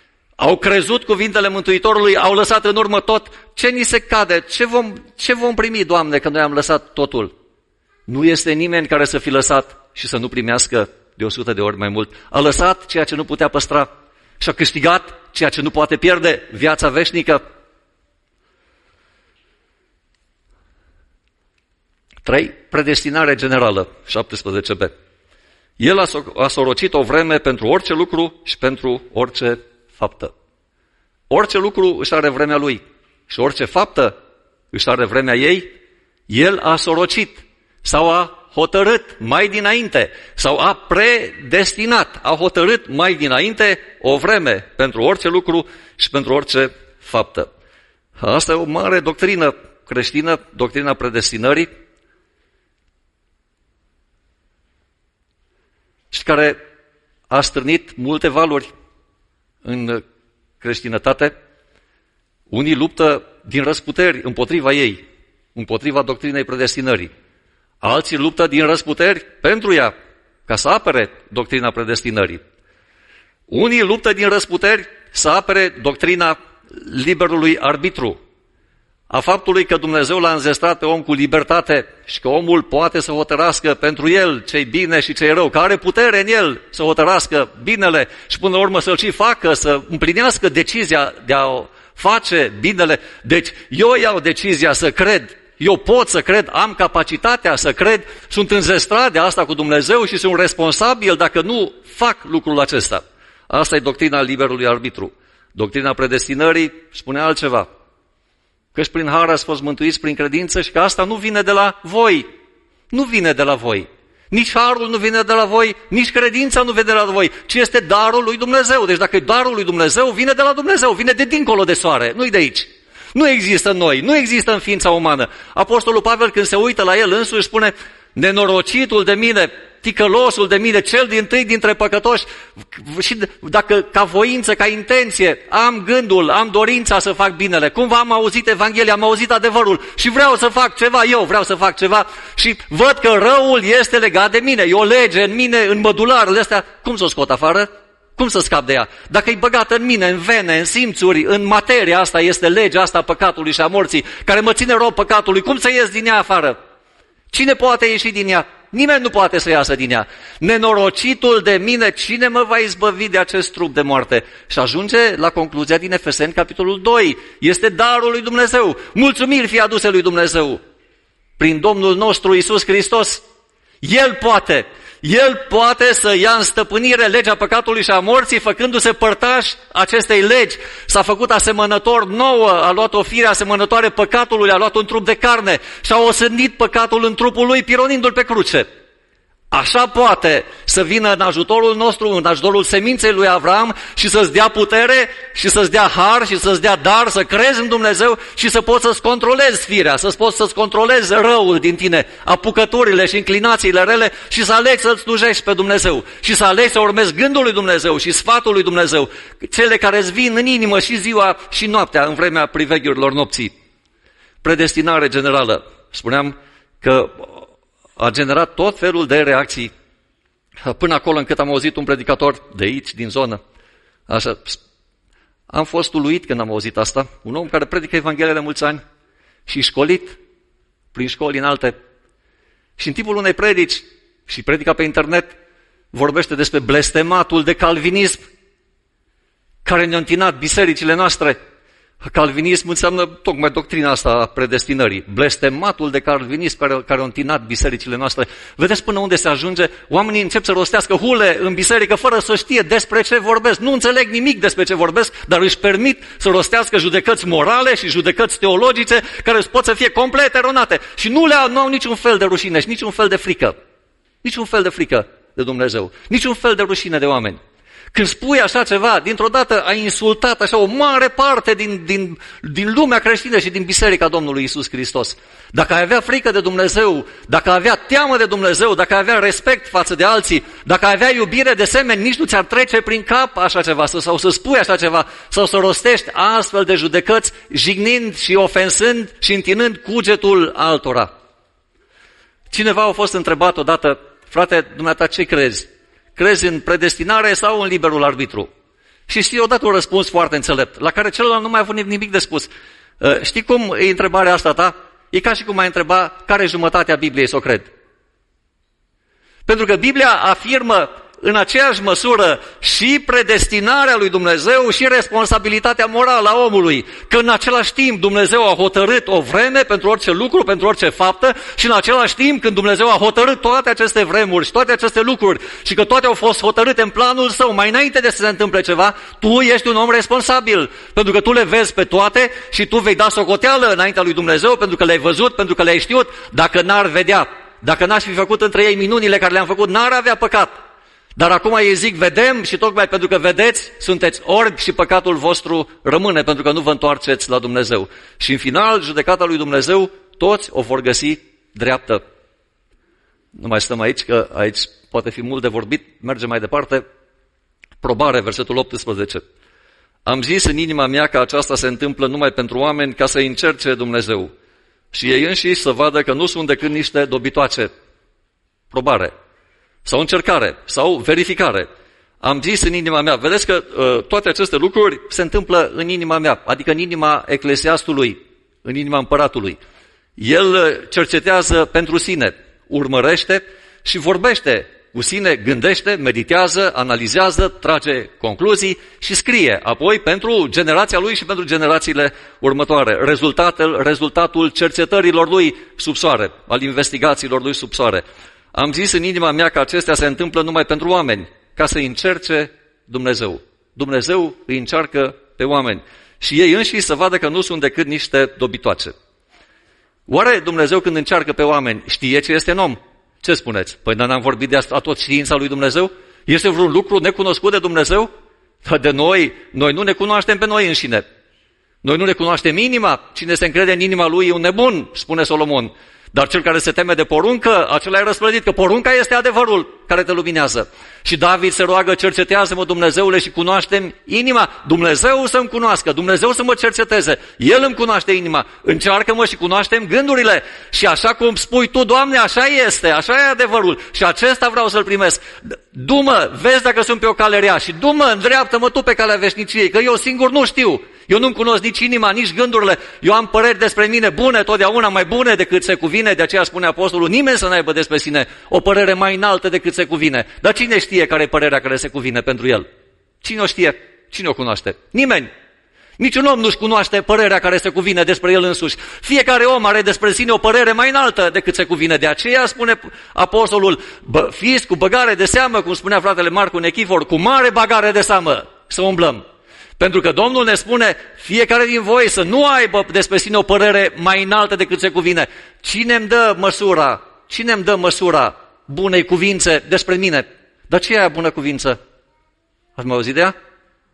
Au crezut cuvintele Mântuitorului, au lăsat în urmă tot. Ce ni se cade? Ce vom primi, Doamne, că noi am lăsat totul? Nu este nimeni care să fi lăsat și să nu primească de 100 de ori mai mult. A lăsat ceea ce nu putea păstra. și a câștigat ceea ce nu poate pierde, viața veșnică. 3. Predestinare generală, 17b. El a sorocit o vreme pentru orice lucru și pentru orice faptă. Orice lucru își are vremea lui și orice faptă își are vremea ei. El a sorocit sau a hotărât mai dinainte sau a predestinat, a hotărât mai dinainte o vreme pentru orice lucru și pentru orice faptă. Asta e o mare doctrină creștină, doctrina predestinării, și care a strânit multe valuri în creștinătate. Unii luptă din răsputeri împotriva ei, împotriva doctrinei predestinării. Alții luptă din răsputeri pentru ea, ca să apere doctrina predestinării. Unii luptă din răsputeri să apere doctrina liberului arbitru, a faptului că Dumnezeu l-a înzestrat pe om cu libertate și că omul poate să hotărască pentru el ce-i bine și ce-i rău, că are putere în el să hotărască binele și până la urmă să-l și facă, să împlinească decizia de a face binele. Deci eu iau decizia să cred, eu pot să cred, am capacitatea să cred, sunt înzestrat de asta cu Dumnezeu și sunt responsabil dacă nu fac lucrul acesta. Asta e doctrina liberului arbitru. Doctrina predestinării spune altceva. Căci prin har ați fost mântuiți prin credință și că asta nu vine de la voi. Nu vine de la voi. Nici harul nu vine de la voi, nici credința nu vine de la voi, ci este darul lui Dumnezeu. Deci dacă e darul lui Dumnezeu, vine de la Dumnezeu, vine de dincolo de soare, nu-i de aici. Nu există în noi, nu există în ființa umană. Apostolul Pavel, când se uită la el însuși, spune: nenorocitul de mine, ticălosul de mine, cel dintâi dintre păcătoși, și dacă ca voință, ca intenție, am gândul, am dorința să fac binele, cumva am auzit Evanghelia, am auzit adevărul și vreau să fac ceva, vreau să fac ceva și văd că răul este legat de mine, e o lege în mine, în mădularele astea, cum să o scot afară? Cum să scap de ea? Dacă e băgată în mine, în vene, în simțuri, în materia asta, este legea asta a păcatului și a morții, care mă ține rob păcatului, cum să ies din ea afară? Cine poate ieși din ea? Nimeni nu poate să iasă din ea. Nenorocitul de mine, cine mă va izbăvi de acest trup de moarte? Și ajunge la concluzia din Efeseni, capitolul 2. Este darul lui Dumnezeu. Mulțumiri fie aduse lui Dumnezeu prin Domnul nostru Iisus Hristos. El poate să ia în stăpânire legea păcatului și a morții, făcându-se părtaș acestei legi. S-a făcut asemănător nouă, a luat o fire asemănătoare păcatului, a luat un trup de carne și a osândit păcatul în trupul lui, pironindu-l pe cruce. Așa poate să vină în ajutorul nostru, în ajutorul seminței lui Avram și să-ți dea putere și să-ți dea har și să-ți dea dar, să crezi în Dumnezeu și să poți să-ți controlezi firea, să poți să-ți controlezi răul din tine, apucăturile și inclinațiile rele și să alegi să-L slujești pe Dumnezeu și să alegi să urmezi gândul lui Dumnezeu și sfatul lui Dumnezeu, cele care îți vin în inimă și ziua și noaptea în vremea priveghiurilor nopții. Predestinare generală. Spuneam că a generat tot felul de reacții, până acolo încât am auzit un predicator de aici, din zonă. Așa, am fost uluit când am auzit asta. Un om care predică Evanghelia de mulți ani și școlit prin școli înalte. Și în timpul unei predici, și predica pe internet, vorbește despre blestematul de calvinism care ne-a întinat bisericile noastre. Calvinism înseamnă tocmai doctrina asta a predestinării. Blestematul de calvinism care a întinat bisericile noastre. Vedeți până unde se ajunge? Oamenii încep să rostească hule în biserică fără să știe despre ce vorbesc. Nu înțeleg nimic despre ce vorbesc, dar își permit să rostească judecăți morale și judecăți teologice care pot să fie complet eronate. Și nu au niciun fel de rușine și niciun fel de frică. Niciun fel de frică de Dumnezeu. Niciun fel de rușine de oameni. Când spui așa ceva, dintr-o dată ai insultat așa o mare parte din lumea creștină și din Biserica Domnului Iisus Hristos. Dacă ai avea frică de Dumnezeu, dacă ai avea teamă de Dumnezeu, dacă ai avea respect față de alții, dacă ai avea iubire de semeni, nici nu ți-ar trece prin cap așa ceva, sau să spui așa ceva, sau să rostești astfel de judecăți, jignind și ofensând și întinând cugetul altora. Cineva a fost întrebat odată: frate, dumneata, ce crezi? Crezi în predestinare sau în liberul arbitru? Și știi, odată un răspuns foarte înțelept, la care celălalt nu mai a avut nimic de spus. Știi cum e întrebarea asta ta? E ca și cum ai întreba care e jumătatea Bibliei să o cred. Pentru că Biblia afirmă în aceeași măsură și predestinarea lui Dumnezeu și responsabilitatea morală a omului. Că în același timp Dumnezeu a hotărât o vreme pentru orice lucru, pentru orice faptă și în același timp când Dumnezeu a hotărât toate aceste vremuri și toate aceste lucruri și că toate au fost hotărâte în planul său, mai înainte de să se întâmple ceva, tu ești un om responsabil, pentru că tu le vezi pe toate și tu vei da socoteală înaintea lui Dumnezeu pentru că le-ai văzut, pentru că le-ai știut. Dacă n-ar vedea, dacă n-aș fi făcut între ei minunile care le-am făcut, n-ar avea păcat. Dar acum ei zic, vedem și tocmai pentru că vedeți, sunteți orbi și păcatul vostru rămâne pentru că nu vă întoarceți la Dumnezeu. Și în final, judecata lui Dumnezeu, toți o vor găsi dreaptă. Nu mai stăm aici, că aici poate fi mult de vorbit, mergem mai departe. Probare, versetul 18. Am zis în inima mea că aceasta se întâmplă numai pentru oameni ca să încerce Dumnezeu și ei înșiși să vadă că nu sunt decât niște dobitoace. Probare. Sau încercare, sau verificare. Am zis în inima mea, vedeți că toate aceste lucruri se întâmplă în inima mea, adică în inima eclesiastului, în inima împăratului. El cercetează pentru sine, urmărește și vorbește cu sine, gândește, meditează, analizează, trage concluzii și scrie apoi pentru generația lui și pentru generațiile următoare. Rezultatul cercetărilor lui sub soare, al investigațiilor lui sub soare. Am zis în inima mea că acestea se întâmplă numai pentru oameni, ca să încerce Dumnezeu. Dumnezeu îi încearcă pe oameni și ei înșiși să vadă că nu sunt decât niște dobitoace. Oare Dumnezeu când încearcă pe oameni știe ce este în om? Ce spuneți? Păi n-am vorbit de asta tot știința lui Dumnezeu? Este vreun lucru necunoscut de Dumnezeu? De noi nu ne cunoaștem pe noi înșine. Noi nu ne cunoaștem inima. Cine se încrede în inima lui e un nebun, spune Solomon. Dar cel care se teme de poruncă, acela e răsplătit, că porunca este adevărul care te luminează. Și David se roagă, cercetează-mă Dumnezeule și cunoaște inima. Dumnezeu să-mi cunoască, Dumnezeu să mă cerceteze. El îmi cunoaște inima, încearcă-mă și cunoaște-mi gândurile. Și așa cum spui tu, Doamne, așa este, așa e adevărul. Și acesta vreau să-l primesc. Du-mă, vezi dacă sunt pe o cale rea și du-mă, îndreaptă-mă tu pe calea veșniciei, că eu singur nu știu. Eu nu-mi cunosc nici inima, nici gândurile. Eu am păreri despre mine bune, totdeauna mai bune decât se cuvine. De aceea spune apostolul, nimeni să n-aibă despre sine o părere mai înaltă decât se cuvine. Dar cine știe care e părerea care se cuvine pentru el? Cine o știe? Cine o cunoaște? Nimeni. Niciun om nu-și cunoaște părerea care se cuvine despre el însuși. Fiecare om are despre sine o părere mai înaltă decât se cuvine. De aceea spune apostolul, fiți cu băgare de seamă, cum spunea fratele Marcu Nechifor, cu mare bagare de seamă să umblăm. Pentru că Domnul ne spune, fiecare din voi să nu aibă despre sine o părere mai înaltă decât se cuvine. Cine îmi dă măsura bunei cuvințe despre mine? Dar ce e aia bună cuvință? Ați mai auzit de ea?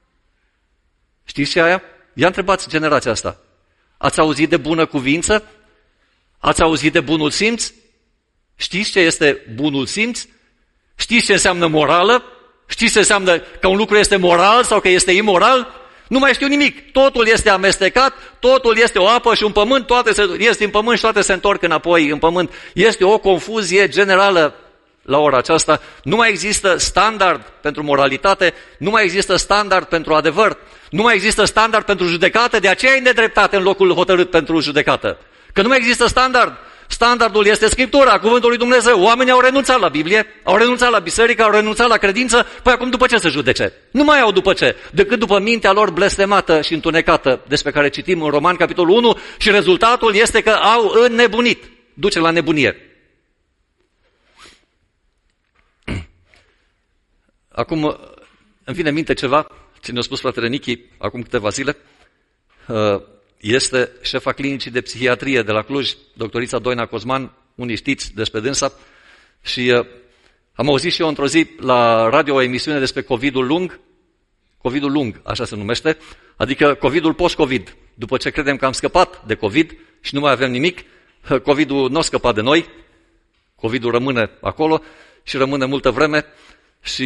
Știți ce e aia? Ia întrebați generația asta. Ați auzit de bună cuvință? Ați auzit de bunul simț? Știți ce este bunul simț? Știți ce înseamnă morală? Știți ce înseamnă că un lucru este moral sau că este imoral? Nu mai știu nimic. Totul este amestecat, totul este o apă și un pământ, toate este în pământ și toate se întorc înapoi în pământ. Este o confuzie generală la ora aceasta. Nu mai există standard pentru moralitate, nu mai există standard pentru adevăr, nu mai există standard pentru judecată, de aceea e nedreptate în locul hotărât pentru judecată. Că nu mai există standard. Standardul este Scriptura, cuvântul lui Dumnezeu. Oamenii au renunțat la Biblie, au renunțat la biserică, au renunțat la credință, păi acum după ce să judece? Nu mai au după ce, decât după mintea lor blestemată și întunecată, despre care citim în Roman, capitolul 1, și rezultatul este că au înnebunit. Duce la nebunie. Acum îmi vine în minte ceva ce ne-a spus fratele Nichi acum câteva zile. Este șefa clinicii de psihiatrie de la Cluj, doctorița Doina Cosman, unii știți despre dânsa, și am auzit și eu într-o zi la radio o emisiune despre COVID-ul lung, așa se numește, adică COVID-ul post-COVID. După ce credem că am scăpat de COVID și nu mai avem nimic, COVID-ul nu a scăpat de noi, COVID-ul rămâne acolo și rămâne multă vreme și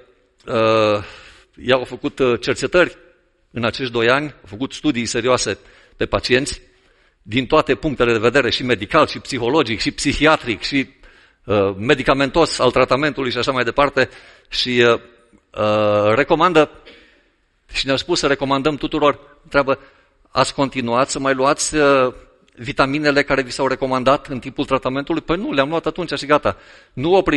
ei au făcut cercetări în acești 2 ani, au făcut studii serioase pe pacienți, din toate punctele de vedere, și medical, și psihologic, și psihiatric, și medicamentos al tratamentului și așa mai departe, și recomandă, și ne-au spus să recomandăm tuturor, întreabă, ați continuat să mai luați vitaminele care vi s-au recomandat în timpul tratamentului? Păi nu, le-am luat atunci și gata. Nu opriți.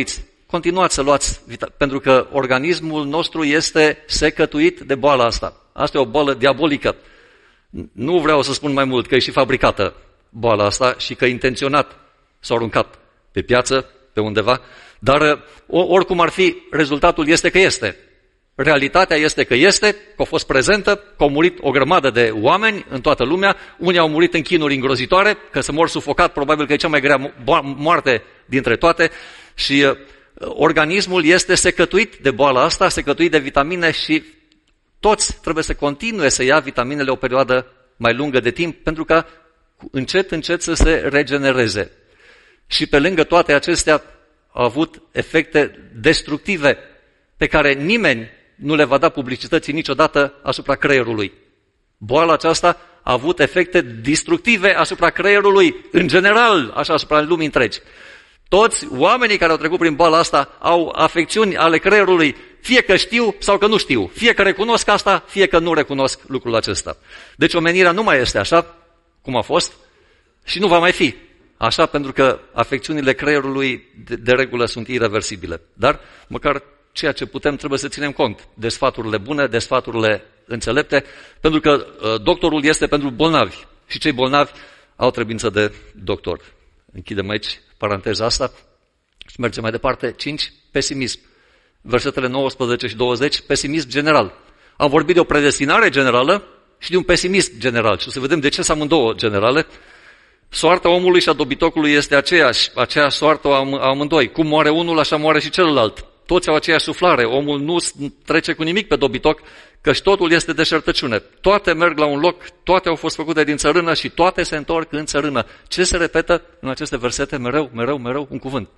continuați să luați, pentru că organismul nostru este secătuit de boala asta. Asta e o boală diabolică. Nu vreau să spun mai mult că e și fabricată boala asta și că intenționat s-a aruncat pe piață, pe undeva, dar oricum ar fi, rezultatul este că este. Realitatea este că este, că a fost prezentă, că au murit o grămadă de oameni în toată lumea, unii au murit în chinuri îngrozitoare, că se mor sufocat, probabil că e cea mai grea moarte dintre toate și organismul este secătuit de boala asta, secătuit de vitamine și toți trebuie să continue să ia vitaminele o perioadă mai lungă de timp, pentru că încet, încet să se regenereze. Și pe lângă toate acestea au avut efecte destructive pe care nimeni nu le va da publicității niciodată asupra creierului. Boala aceasta a avut efecte destructive asupra creierului, în general, așa asupra lumii întregi. Toți oamenii care au trecut prin boala asta au afecțiuni ale creierului, fie că știu sau că nu știu, fie că recunosc asta, fie că nu recunosc lucrul acesta. Deci omenirea nu mai este așa cum a fost și nu va mai fi așa, pentru că afecțiunile creierului de regulă sunt ireversibile. Dar măcar ceea ce putem trebuie să ținem cont de sfaturile bune, de sfaturile înțelepte, pentru că doctorul este pentru bolnavi și cei bolnavi au trebuință de doctor. Închidem aici paranteza asta și mergem mai departe. 5. Pesimism. Versetele 19 și 20, pesimism general. Am vorbit de o predestinare generală și de un pesimism general. Și o să vedem de ce sunt amândouă generale. Soarta omului și a dobitocului este aceeași soartă a amândoi. Cum moare unul, așa moare și celălalt. Toți au aceeași suflare. Omul nu trece cu nimic pe dobitoc, căci totul este deșertăciune. Toate merg la un loc, toate au fost făcute din țărână și toate se întorc în țărână. Ce se repetă în aceste versete? Mereu, un cuvânt.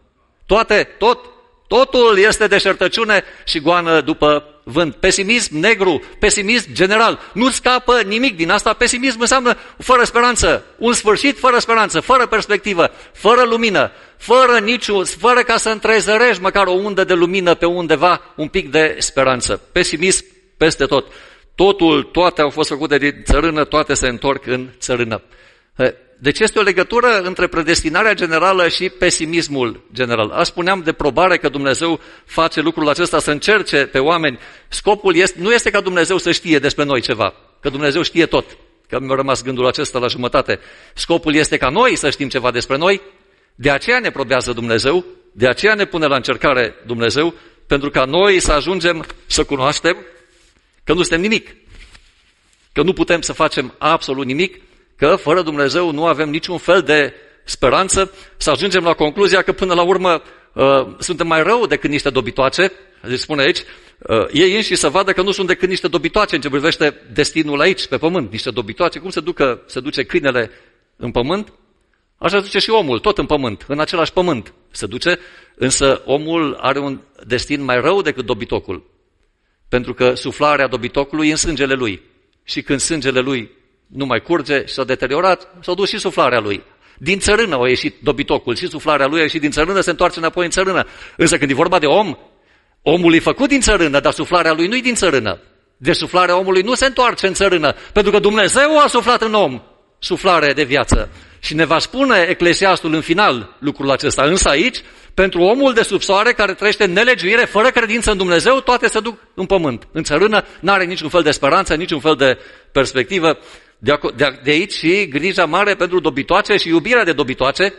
Totul este deșertăciune și goană după vânt. Pesimism negru, pesimism general. Nu scapă nimic din asta. Pesimism înseamnă fără speranță, un sfârșit fără speranță, fără perspectivă, fără lumină, fără ca să întrezărești măcar o undă de lumină pe undeva, un pic de speranță. Pesimism peste tot. Toate au fost făcute din țărână, toate se întorc în țărână. Deci este o legătură între predestinarea generală și pesimismul general. Spuneam de probare că Dumnezeu face lucrul acesta să încerce pe oameni. Scopul nu este ca Dumnezeu să știe despre noi ceva, că Dumnezeu știe tot, că mi-a rămas gândul acesta la jumătate. Scopul este ca noi să știm ceva despre noi, de aceea ne probează Dumnezeu, de aceea ne pune la încercare Dumnezeu, pentru ca noi să ajungem să cunoaștem că nu suntem nimic, că nu putem să facem absolut nimic, că fără Dumnezeu nu avem niciun fel de speranță, să ajungem la concluzia că până la urmă suntem mai rău decât niște dobitoace. Deci spune aici, ei înși să vadă că nu sunt decât niște dobitoace în ce privește destinul aici, pe pământ. Niște dobitoace, cum se duce câinele în pământ, așa se duce și omul, tot în pământ, în același pământ se duce, însă omul are un destin mai rău decât dobitocul, pentru că suflarea dobitocului e în sângele lui. Și când sângele lui nu mai curge și s-a deteriorat, s-a dus și suflarea lui. Din țărână a ieșit dobitocul și suflarea lui a ieșit din țărână, se întoarce înapoi în țărână. Însă când e vorba de om, omul e făcut din țărână, dar suflarea lui nu-i din țărână. Deci suflarea omului nu se întoarce în țărână, pentru că Dumnezeu a suflat în om suflare de viață. Și ne va spune Eclesiastul în final lucrul acesta. Însă aici, pentru omul de sub soare care trăiește în nelegiuire, fără credință în Dumnezeu, toate se duc în pământ, în țărână, n-are niciun fel de speranță, niciun fel de perspectivă. De aici și grija mare pentru dobitoace și iubirea de dobitoace,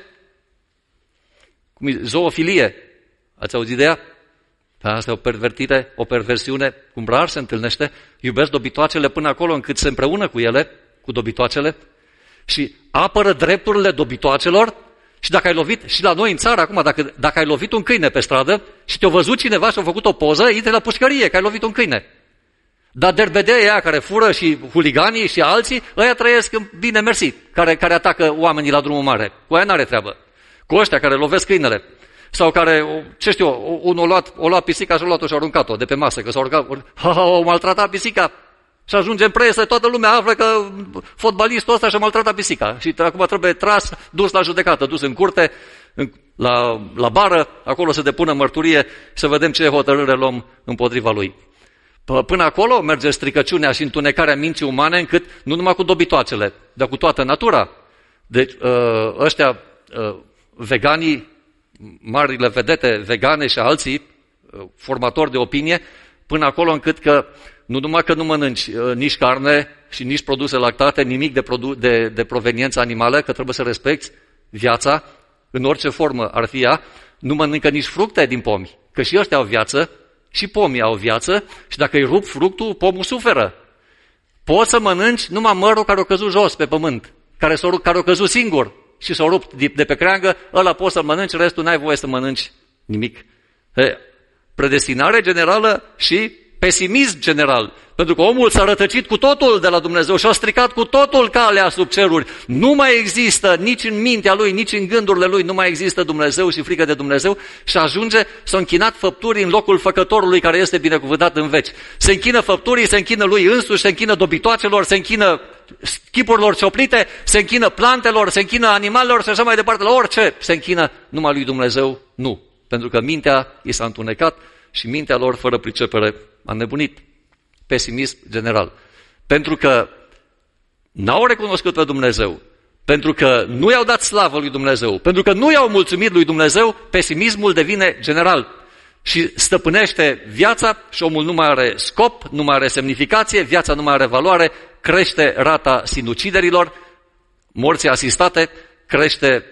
cum e zoofilie. Ați auzit de ea? Asta e o pervertire, o perversiune, cum rar se întâlnește. Iubesc dobitoacele până acolo încât se împreună cu ele, cu dobitoacele, și apără drepturile dobitoacelor. Și dacă ai lovit, și la noi în țară acum, dacă ai lovit un câine pe stradă și te-a văzut cineva și a făcut o poză, intri la pușcărie că ai lovit un câine. Dar derbedeii aia care fură și huliganii și alții, ăia trăiesc bine mersi, care atacă oamenii la drumul mare. Cu aia n-are treabă. Cu ăștia care lovesc câinele. Sau care, ce știu eu, unul a luat pisica și a luat-o și a aruncat-o de pe masă, că s-a aruncat, au maltratat pisica. Și ajunge în presă, toată lumea află că fotbalistul ăsta și-a maltratat pisica. Și acum trebuie tras, dus la judecată, dus în curte, la bară, acolo să depună mărturie, să vedem ce hotărâre luăm împotriva lui. Până acolo merge stricăciunea și întunecarea minții umane, încât nu numai cu dobitoacele, dar cu toată natura. Deci ăștia veganii marile vedete vegane și alții, formatori de opinie, până acolo încât că nu numai că nu mănânci nici carne și nici produse lactate, nimic de proveniență animală, că trebuie să respecti viața, în orice formă ar fi ea, nu mănâncă nici fructe din pomi, că și ăștia au viață, și pomii au viață și dacă îi rup fructul, pomul suferă. Poți să mănânci numai mărul care a căzut jos pe pământ, care a căzut singur și s-a rupt de pe creangă, ăla poți să-l mănânci, restul n-ai voie să mănânci nimic. Predestinare generală și pesimism general. Pentru că omul s-a rătăcit cu totul de la Dumnezeu și a stricat cu totul calea sub ceruri. Nu mai există nici în mintea lui, nici în gândurile lui, nu mai există Dumnezeu și frică de Dumnezeu și ajunge s-a închinat făpturii în locul făcătorului care este binecuvântat în veci. Se închină făpturii, se închină lui însuși, se închină dobitoacelor, se închină chipurilor cioplite, se închină plantelor, se închină animalelor și așa mai departe, la orice se închină, numai lui Dumnezeu nu. Pentru că mintea i s-a întunecat și mintea lor fără pricepere a nebunit. Pesimism general. Pentru că n-au recunoscut pe Dumnezeu, pentru că nu i-au dat slavă lui Dumnezeu, pentru că nu i-au mulțumit lui Dumnezeu, pesimismul devine general și stăpânește viața și omul nu mai are scop, nu mai are semnificație, viața nu mai are valoare, crește rata sinuciderilor, morții asistate, crește,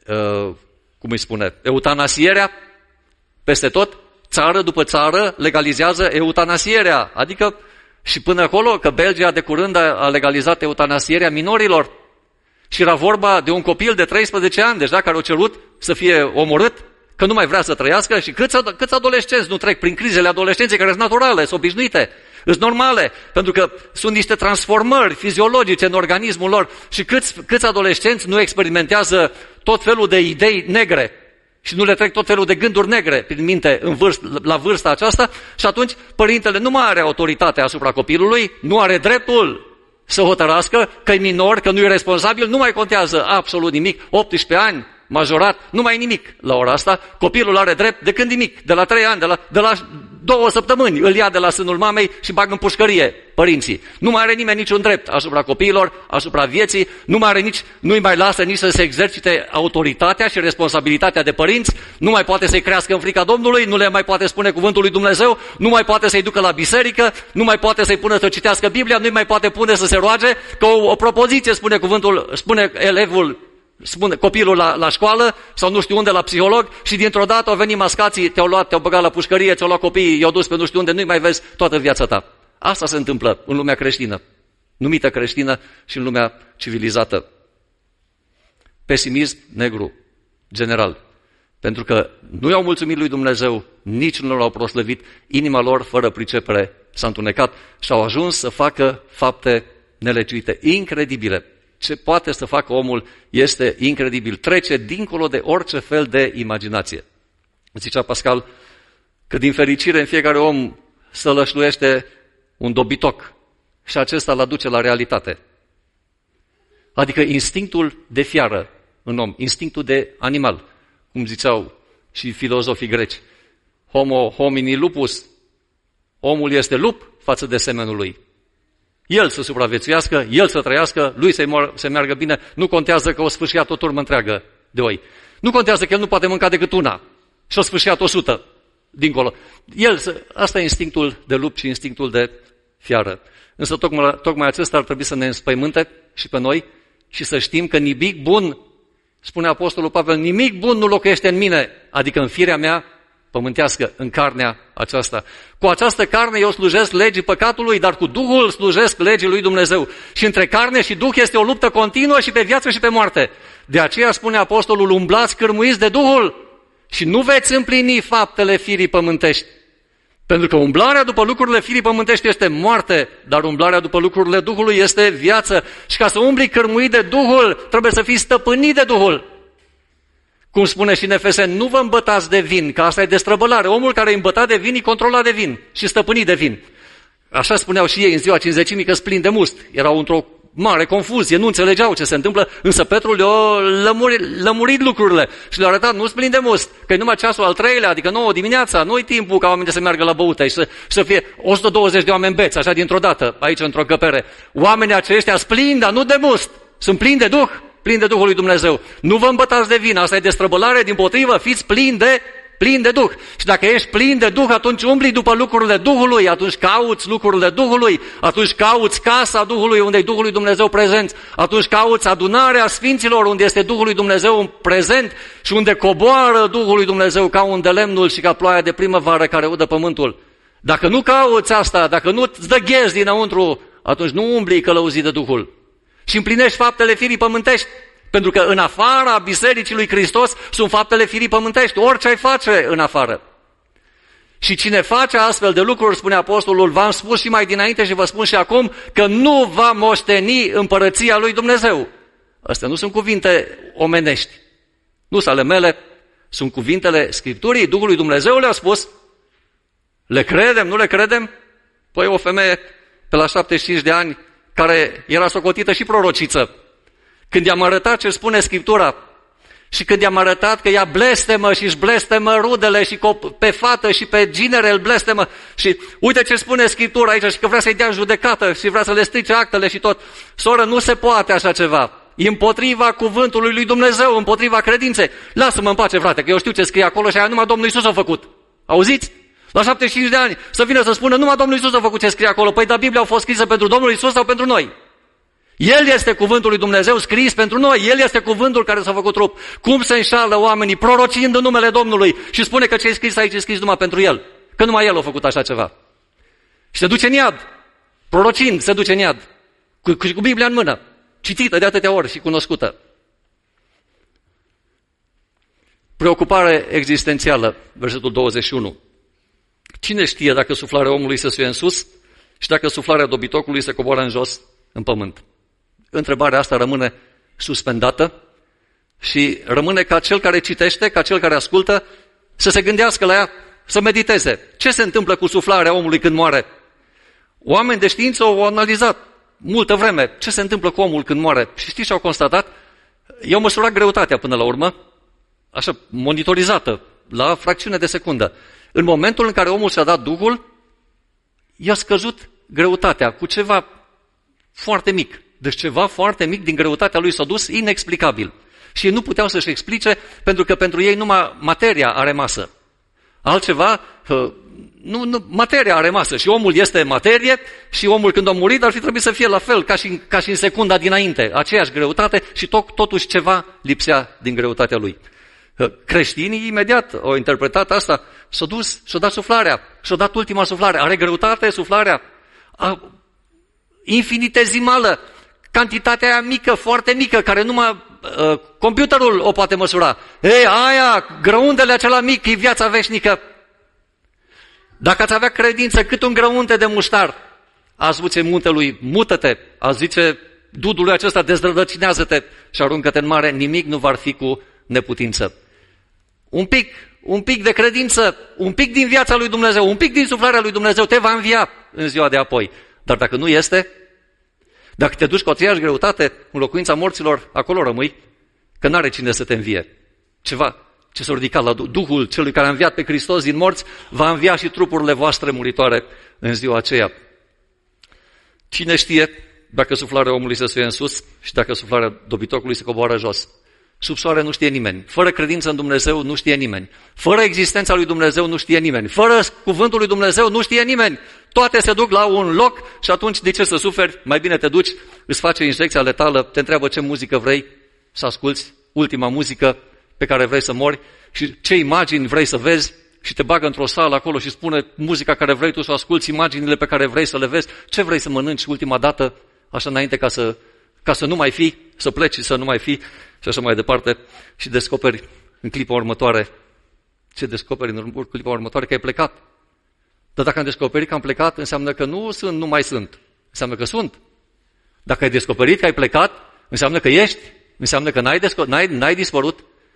eutanasierea peste tot. Țară după țară legalizează eutanasierea, adică și până acolo că Belgia de curând a legalizat eutanasierea minorilor. Și era vorba de un copil de 13 ani deja care a cerut să fie omorât, că nu mai vrea să trăiască și câți adolescenți nu trec prin crizele adolescenței care sunt naturale, sunt obișnuite, sunt normale, pentru că sunt niște transformări fiziologice în organismul lor și câți adolescenți nu experimentează tot felul de idei negre și nu le trec tot felul de gânduri negre prin minte la vârsta aceasta și atunci părintele nu mai are autoritate asupra copilului, nu are dreptul să hotărască că e minor, că nu e responsabil, nu mai contează absolut nimic, 18 ani, majorat, nu mai e nimic la ora asta, copilul are drept de când nimic, de la 3 ani, de la 2 săptămâni, îl ia de la sânul mamei și bagă în pușcărie părinții. Nu mai are nimeni niciun drept asupra copiilor, asupra vieții, nu-i mai lasă nici să se exercite autoritatea și responsabilitatea de părinți, nu mai poate să-i crească în frica Domnului, nu le mai poate spune cuvântul lui Dumnezeu, nu mai poate să-i ducă la biserică, nu mai poate să-i pună să citească Biblia, nu-i mai poate pune să se roage, că o propoziție spune elevul, spune copilul la școală sau nu știu unde la psiholog și dintr-o dată au venit mascații, te-au băgat la pușcărie, ți-au luat copiii, i-au dus pe nu știu unde, nu-i mai vezi toată viața ta. Asta se întâmplă în lumea creștină, numită creștină și în lumea civilizată. Pesimism negru, general. Pentru că nu i-au mulțumit lui Dumnezeu, nici nu l-au proslăvit, inima lor fără pricepere s-a întunecat și au ajuns să facă fapte nelegiuite, incredibile. Ce poate să facă omul este incredibil, trece dincolo de orice fel de imaginație. Zicea Pascal că din fericire în fiecare om sălășluiește un dobitoc și acesta îl aduce la realitate. Adică instinctul de fiară în om, instinctul de animal, cum ziceau și filozofii greci. Homo homini lupus, omul este lup față de semenul lui. El să supraviețuiască, el să trăiască, lui să meargă bine, nu contează că o sfâșiat o turmă întreagă de oi. Nu contează că el nu poate mânca decât una și o sfâșiat 100 dincolo. Asta e instinctul de lup și instinctul de fiară. Însă tocmai acesta ar trebui să ne înspăimânte și pe noi și să știm că nimic bun, spune Apostolul Pavel, nimic bun nu locuiește în mine, adică în firea mea pământească, în carnea aceasta. Cu această carne eu slujesc legii păcatului, dar cu Duhul slujesc legii lui Dumnezeu. Și între carne și Duh este o luptă continuă și pe viață și pe moarte. De aceea spune Apostolul, umblați cârmuiți de Duhul și nu veți împlini faptele firii pământești. Pentru că umblarea după lucrurile firii pământești este moarte, dar umblarea după lucrurile Duhului este viață. Și ca să umbli cârmuit de Duhul, trebuie să fii stăpânit de Duhul. Cum spune și în Efeseni, nu vă îmbătați de vin, că asta e destrăbălare. Omul care e îmbătat de vin, e controlat de vin și stăpânit de vin. Așa spuneau și ei în ziua Cincizecimii că splin de must. Erau într-o mare confuzie, nu înțelegeau ce se întâmplă, însă Petru le-a lămurit lucrurile și le-a arătat, nu splin de must, că e numai ceasul al 3-lea, adică 9 dimineața, nu-i timpul ca oamenii să meargă la băută și să fie 120 de oameni beți, așa dintr-o dată, aici într-o încăpere. Oamenii aceștia splin, dar nu de must, sunt plini de Duh, plini de Duhul lui Dumnezeu. Nu vă îmbătați de vină, asta e destrăbălare, dimpotrivă, fiți plini de Duh. Și dacă ești plin de Duh, atunci umbli după lucrurile Duhului, atunci cauți lucrurile Duhului, atunci cauți casa Duhului unde e Duhul lui Dumnezeu prezent, atunci cauți adunarea Sfinților unde este Duhul lui Dumnezeu prezent și unde coboară Duhul lui Dumnezeu ca un de lemnul și ca ploaia de primăvară care udă pământul. Dacă nu cauți asta, dacă nu îți dă ghez dinăuntru, atunci nu umbli călăuzit de Duhul și împlinești faptele firii pământești. Pentru că în afara Bisericii lui Hristos sunt faptele firii pământești, orice ai face în afară. Și cine face astfel de lucruri, spune apostolul, v-am spus și mai dinainte și vă spun și acum, că nu va moșteni împărăția lui Dumnezeu. Astea nu sunt cuvinte omenești, nu sunt ale mele, sunt cuvintele Scripturii, Duhul lui Dumnezeu le-a spus. Le credem, nu le credem? Păi o femeie pe la 75 de ani, care era socotită și prorociță, când i-am arătat ce spune Scriptura și când i-am arătat că ea blestemă și își blestemă rudele și pe fată și pe ginere îl blestemă și uite ce spune Scriptura aici și că vrea să-i dea în judecată și vrea să le strice actele și tot. Soră, nu se poate așa ceva. E împotriva cuvântului lui Dumnezeu, împotriva credinței. Lasă-mă în pace, frate, că eu știu ce scrie acolo și aia numai Domnul Iisus a făcut. Auziți? La 75 de ani să vină să spună numai Domnul Iisus a făcut ce scrie acolo. Păi, dar Biblia a fost scrisă pentru Domnul Iisus sau pentru noi? El este cuvântul lui Dumnezeu scris pentru noi. El este cuvântul care s-a făcut trup. Cum se înșală oamenii prorocind în numele Domnului și spune că ce e scris aici e scris numai pentru El. Că numai El a făcut așa ceva. Și se duce în iad. Prorocind se duce în iad. Cu Biblia în mână. Citită de atâtea ori și cunoscută. Preocupare existențială. Versetul 21. Cine știe dacă suflarea omului se suie în sus și dacă suflarea dobitocului se coboară în jos, în pământ? Întrebarea asta rămâne suspendată și rămâne ca cel care citește, ca cel care ascultă, să se gândească la ea, să mediteze. Ce se întâmplă cu suflarea omului când moare? Oameni de știință au analizat multă vreme ce se întâmplă cu omul când moare. Și știți ce au constatat? I-au măsurat greutatea până la urmă, așa monitorizată, la fracțiune de secundă. În momentul în care omul și-a dat Duhul, i-a scăzut greutatea cu ceva foarte mic. Deci ceva foarte mic din greutatea lui s-a dus inexplicabil. Și ei nu puteau să-și explice, pentru că pentru ei numai materia are masă. Altceva, materia are masă. Și omul este materie și omul când a murit ar fi trebuit să fie la fel, ca și în secunda dinainte. Aceeași greutate și totuși ceva lipsea din greutatea lui. Creștinii imediat au interpretat asta, s-a dus, și-a dat suflarea, și-a dat ultima suflare. Are greutate suflarea? Infinitezimală, cantitatea aia mică, foarte mică, care numai computerul o poate măsura. Ei, aia, grăundele acela mic, e viața veșnică. Dacă ați avea credință cât un grăunte de muștar, ați zice muntelui, mută-te, ați zice dudului acesta, dezrădăcinează-te și aruncă-te în mare, nimic nu va fi cu neputință. Un pic de credință, un pic din viața lui Dumnezeu, un pic din suflarea lui Dumnezeu te va învia în ziua de apoi. Dar dacă nu este, dacă te duci cu aceeași greutate în locuința morților, acolo rămâi, că n-are cine să te învie. Ceva ce s-a ridicat la Duhul celui care a înviat pe Hristos din morți, va învia și trupurile voastre muritoare în ziua aceea. Cine știe dacă suflarea omului se suie în sus și dacă suflarea dobitocului se coboară jos? Sub soare nu știe nimeni. Fără credință în Dumnezeu nu știe nimeni. Fără existența lui Dumnezeu nu știe nimeni. Fără cuvântul lui Dumnezeu nu știe nimeni. Toate se duc la un loc și atunci de ce să suferi? Mai bine te duci, îți face injecția letală, te întreabă ce muzică vrei să asculți, ultima muzică pe care vrei să mori și ce imagini vrei să vezi și te bagă într-o sală acolo și spune muzica care vrei tu să asculți, imaginile pe care vrei să le vezi, ce vrei să mănânci ultima dată, așa înainte ca să nu mai fii, să pleci și să nu mai fii și așa mai departe și descoperi în clipa următoare. Ce descoperi în clipa următoare? Că ai plecat. Dar dacă am descoperit că am plecat, înseamnă că nu mai sunt. Înseamnă că sunt. Dacă ai descoperit că ai plecat, înseamnă că ești. Înseamnă că n-ai dispărut.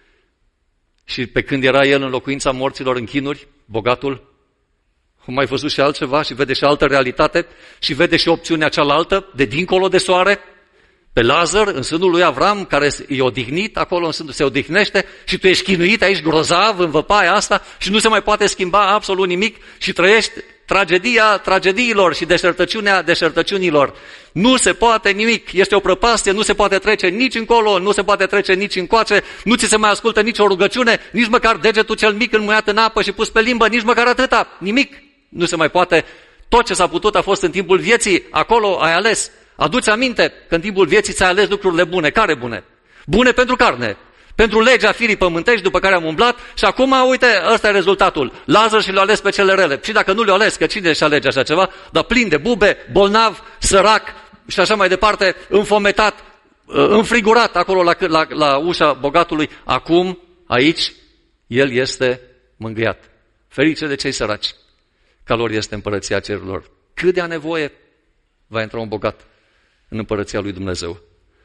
Și pe când era el în locuința morților în chinuri, bogatul, a mai văzut și altceva și vede și altă realitate și vede și opțiunea cealaltă, de dincolo de soare, pe Lazar, în sânul lui Avram, care e odihnit acolo, în sânul se odihnește și tu ești chinuit aici grozav în văpaia asta și nu se mai poate schimba absolut nimic și trăiești tragedia tragediilor și deșertăciunea deșertăciunilor. Nu se poate nimic, este o prăpastie, nu se poate trece nici încolo, nu se poate trece nici încoace, nu ți se mai ascultă nicio rugăciune, nici măcar degetul cel mic înmuiat în apă și pus pe limbă, nici măcar atâta, nimic. Nu se mai poate. Tot ce s-a putut a fost în timpul vieții, acolo ai ales. Adu-ți aminte că în timpul vieții ți-ai ales lucrurile bune. Care bune? Bune pentru carne. Pentru legea firii pământești după care am umblat și acum, uite, ăsta e rezultatul. Lazar și le-a ales pe cele rele. Și dacă nu le-a ales, că cine își alege așa ceva, dar plin de bube, bolnav, sărac și așa mai departe, înfometat, înfrigurat acolo la ușa bogatului, acum, aici, el este mângâiat. Ferice de cei săraci, ca lor este împărăția cerurilor. Cât de a nevoie va intra un bogat în împărăția lui Dumnezeu.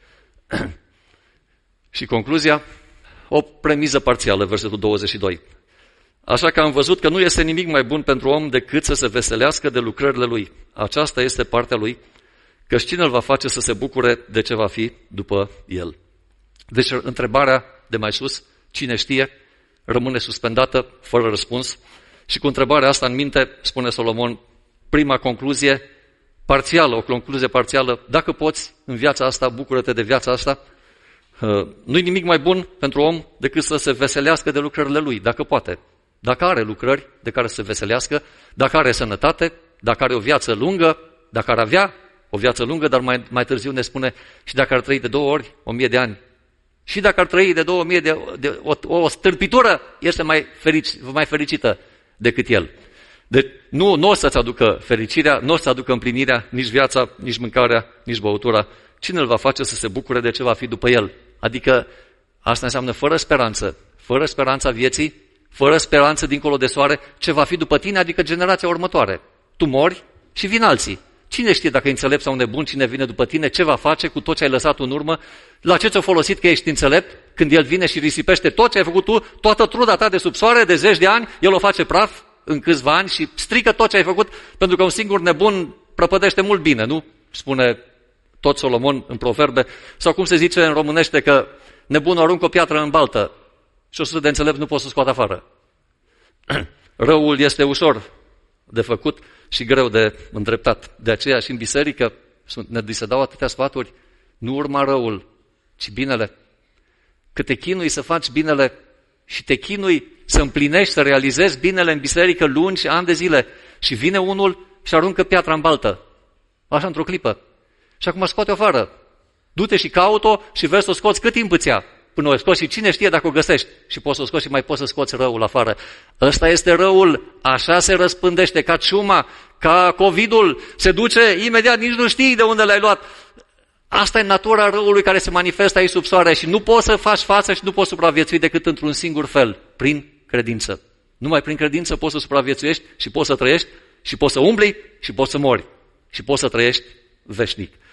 Și concluzia, o premiză parțială, versetul 22. Așa că am văzut că nu este nimic mai bun pentru om decât să se veselească de lucrările lui. Aceasta este partea lui, căci cine îl va face să se bucure de ce va fi după el. Deci întrebarea de mai sus, cine știe, rămâne suspendată, fără răspuns. Și cu întrebarea asta în minte, spune Solomon, prima concluzie parțială, o concluzie parțială, dacă poți în viața asta, bucură-te de viața asta. Nu-i nimic mai bun pentru om decât să se veselească de lucrările lui, dacă poate. Dacă are lucrări de care să se veselească, dacă are sănătate, dacă are o viață lungă, dacă ar avea o viață lungă, dar mai târziu ne spune și dacă ar trăi de 2 ori 1000 de ani. Și dacă ar trăi de 2000 de o stârpitură, este mai fericită decât el. Deci nu o să-ți aducă fericirea, nu o să aducă împlinirea, nici viața, nici mâncarea, nici băutura. Cine îl va face să se bucure de ce va fi după el? Adică asta înseamnă fără speranța vieții, fără speranță dincolo de soare, ce va fi după tine, adică generația următoare. Tu mori și vin alții. Cine știe dacă e înțelept sau nebun, cine vine după tine, ce va face cu tot ce ai lăsat în urmă, la ce ți-a folosit că ești înțelept, când el vine și risipește tot ce ai făcut tu, toată truda ta de sub soare, de 10 de ani, el o face praf în câțiva ani și strică tot ce ai făcut, pentru că un singur nebun prăpădește mult bine, nu? Spune tot Solomon în proverbe, sau cum se zice în românește că nebunul aruncă o piatră în baltă și 100 de înțelept nu pot să scoată afară. Răul este ușor de făcut și greu de îndreptat. De aceea și în biserică ne se dau atâtea sfaturi, nu urma răul, ci binele. Că te chinui să faci binele și te chinui să împlinești, să realizezi binele în biserică lungi, ani de zile și vine unul și aruncă piatra în baltă. Așa într-o clipă. Și acum scoate-o afară. Du-te și caut-o și vezi să o scoți cât timp îți ia până o scoți și cine știe dacă o găsești. Și poți să o scoți și mai poți să scoți răul afară. Ăsta este răul, așa se răspândește, ca ciuma, ca COVID-ul, se duce imediat, nici nu știi de unde l-ai luat. Asta e natura răului care se manifestă aici sub soare și nu poți să faci față și nu poți supraviețui decât într-un singur fel, prin credință. Numai prin credință poți să supraviețuiești și poți să trăiești și poți să umbli și poți să mori și poți să trăiești veșnic.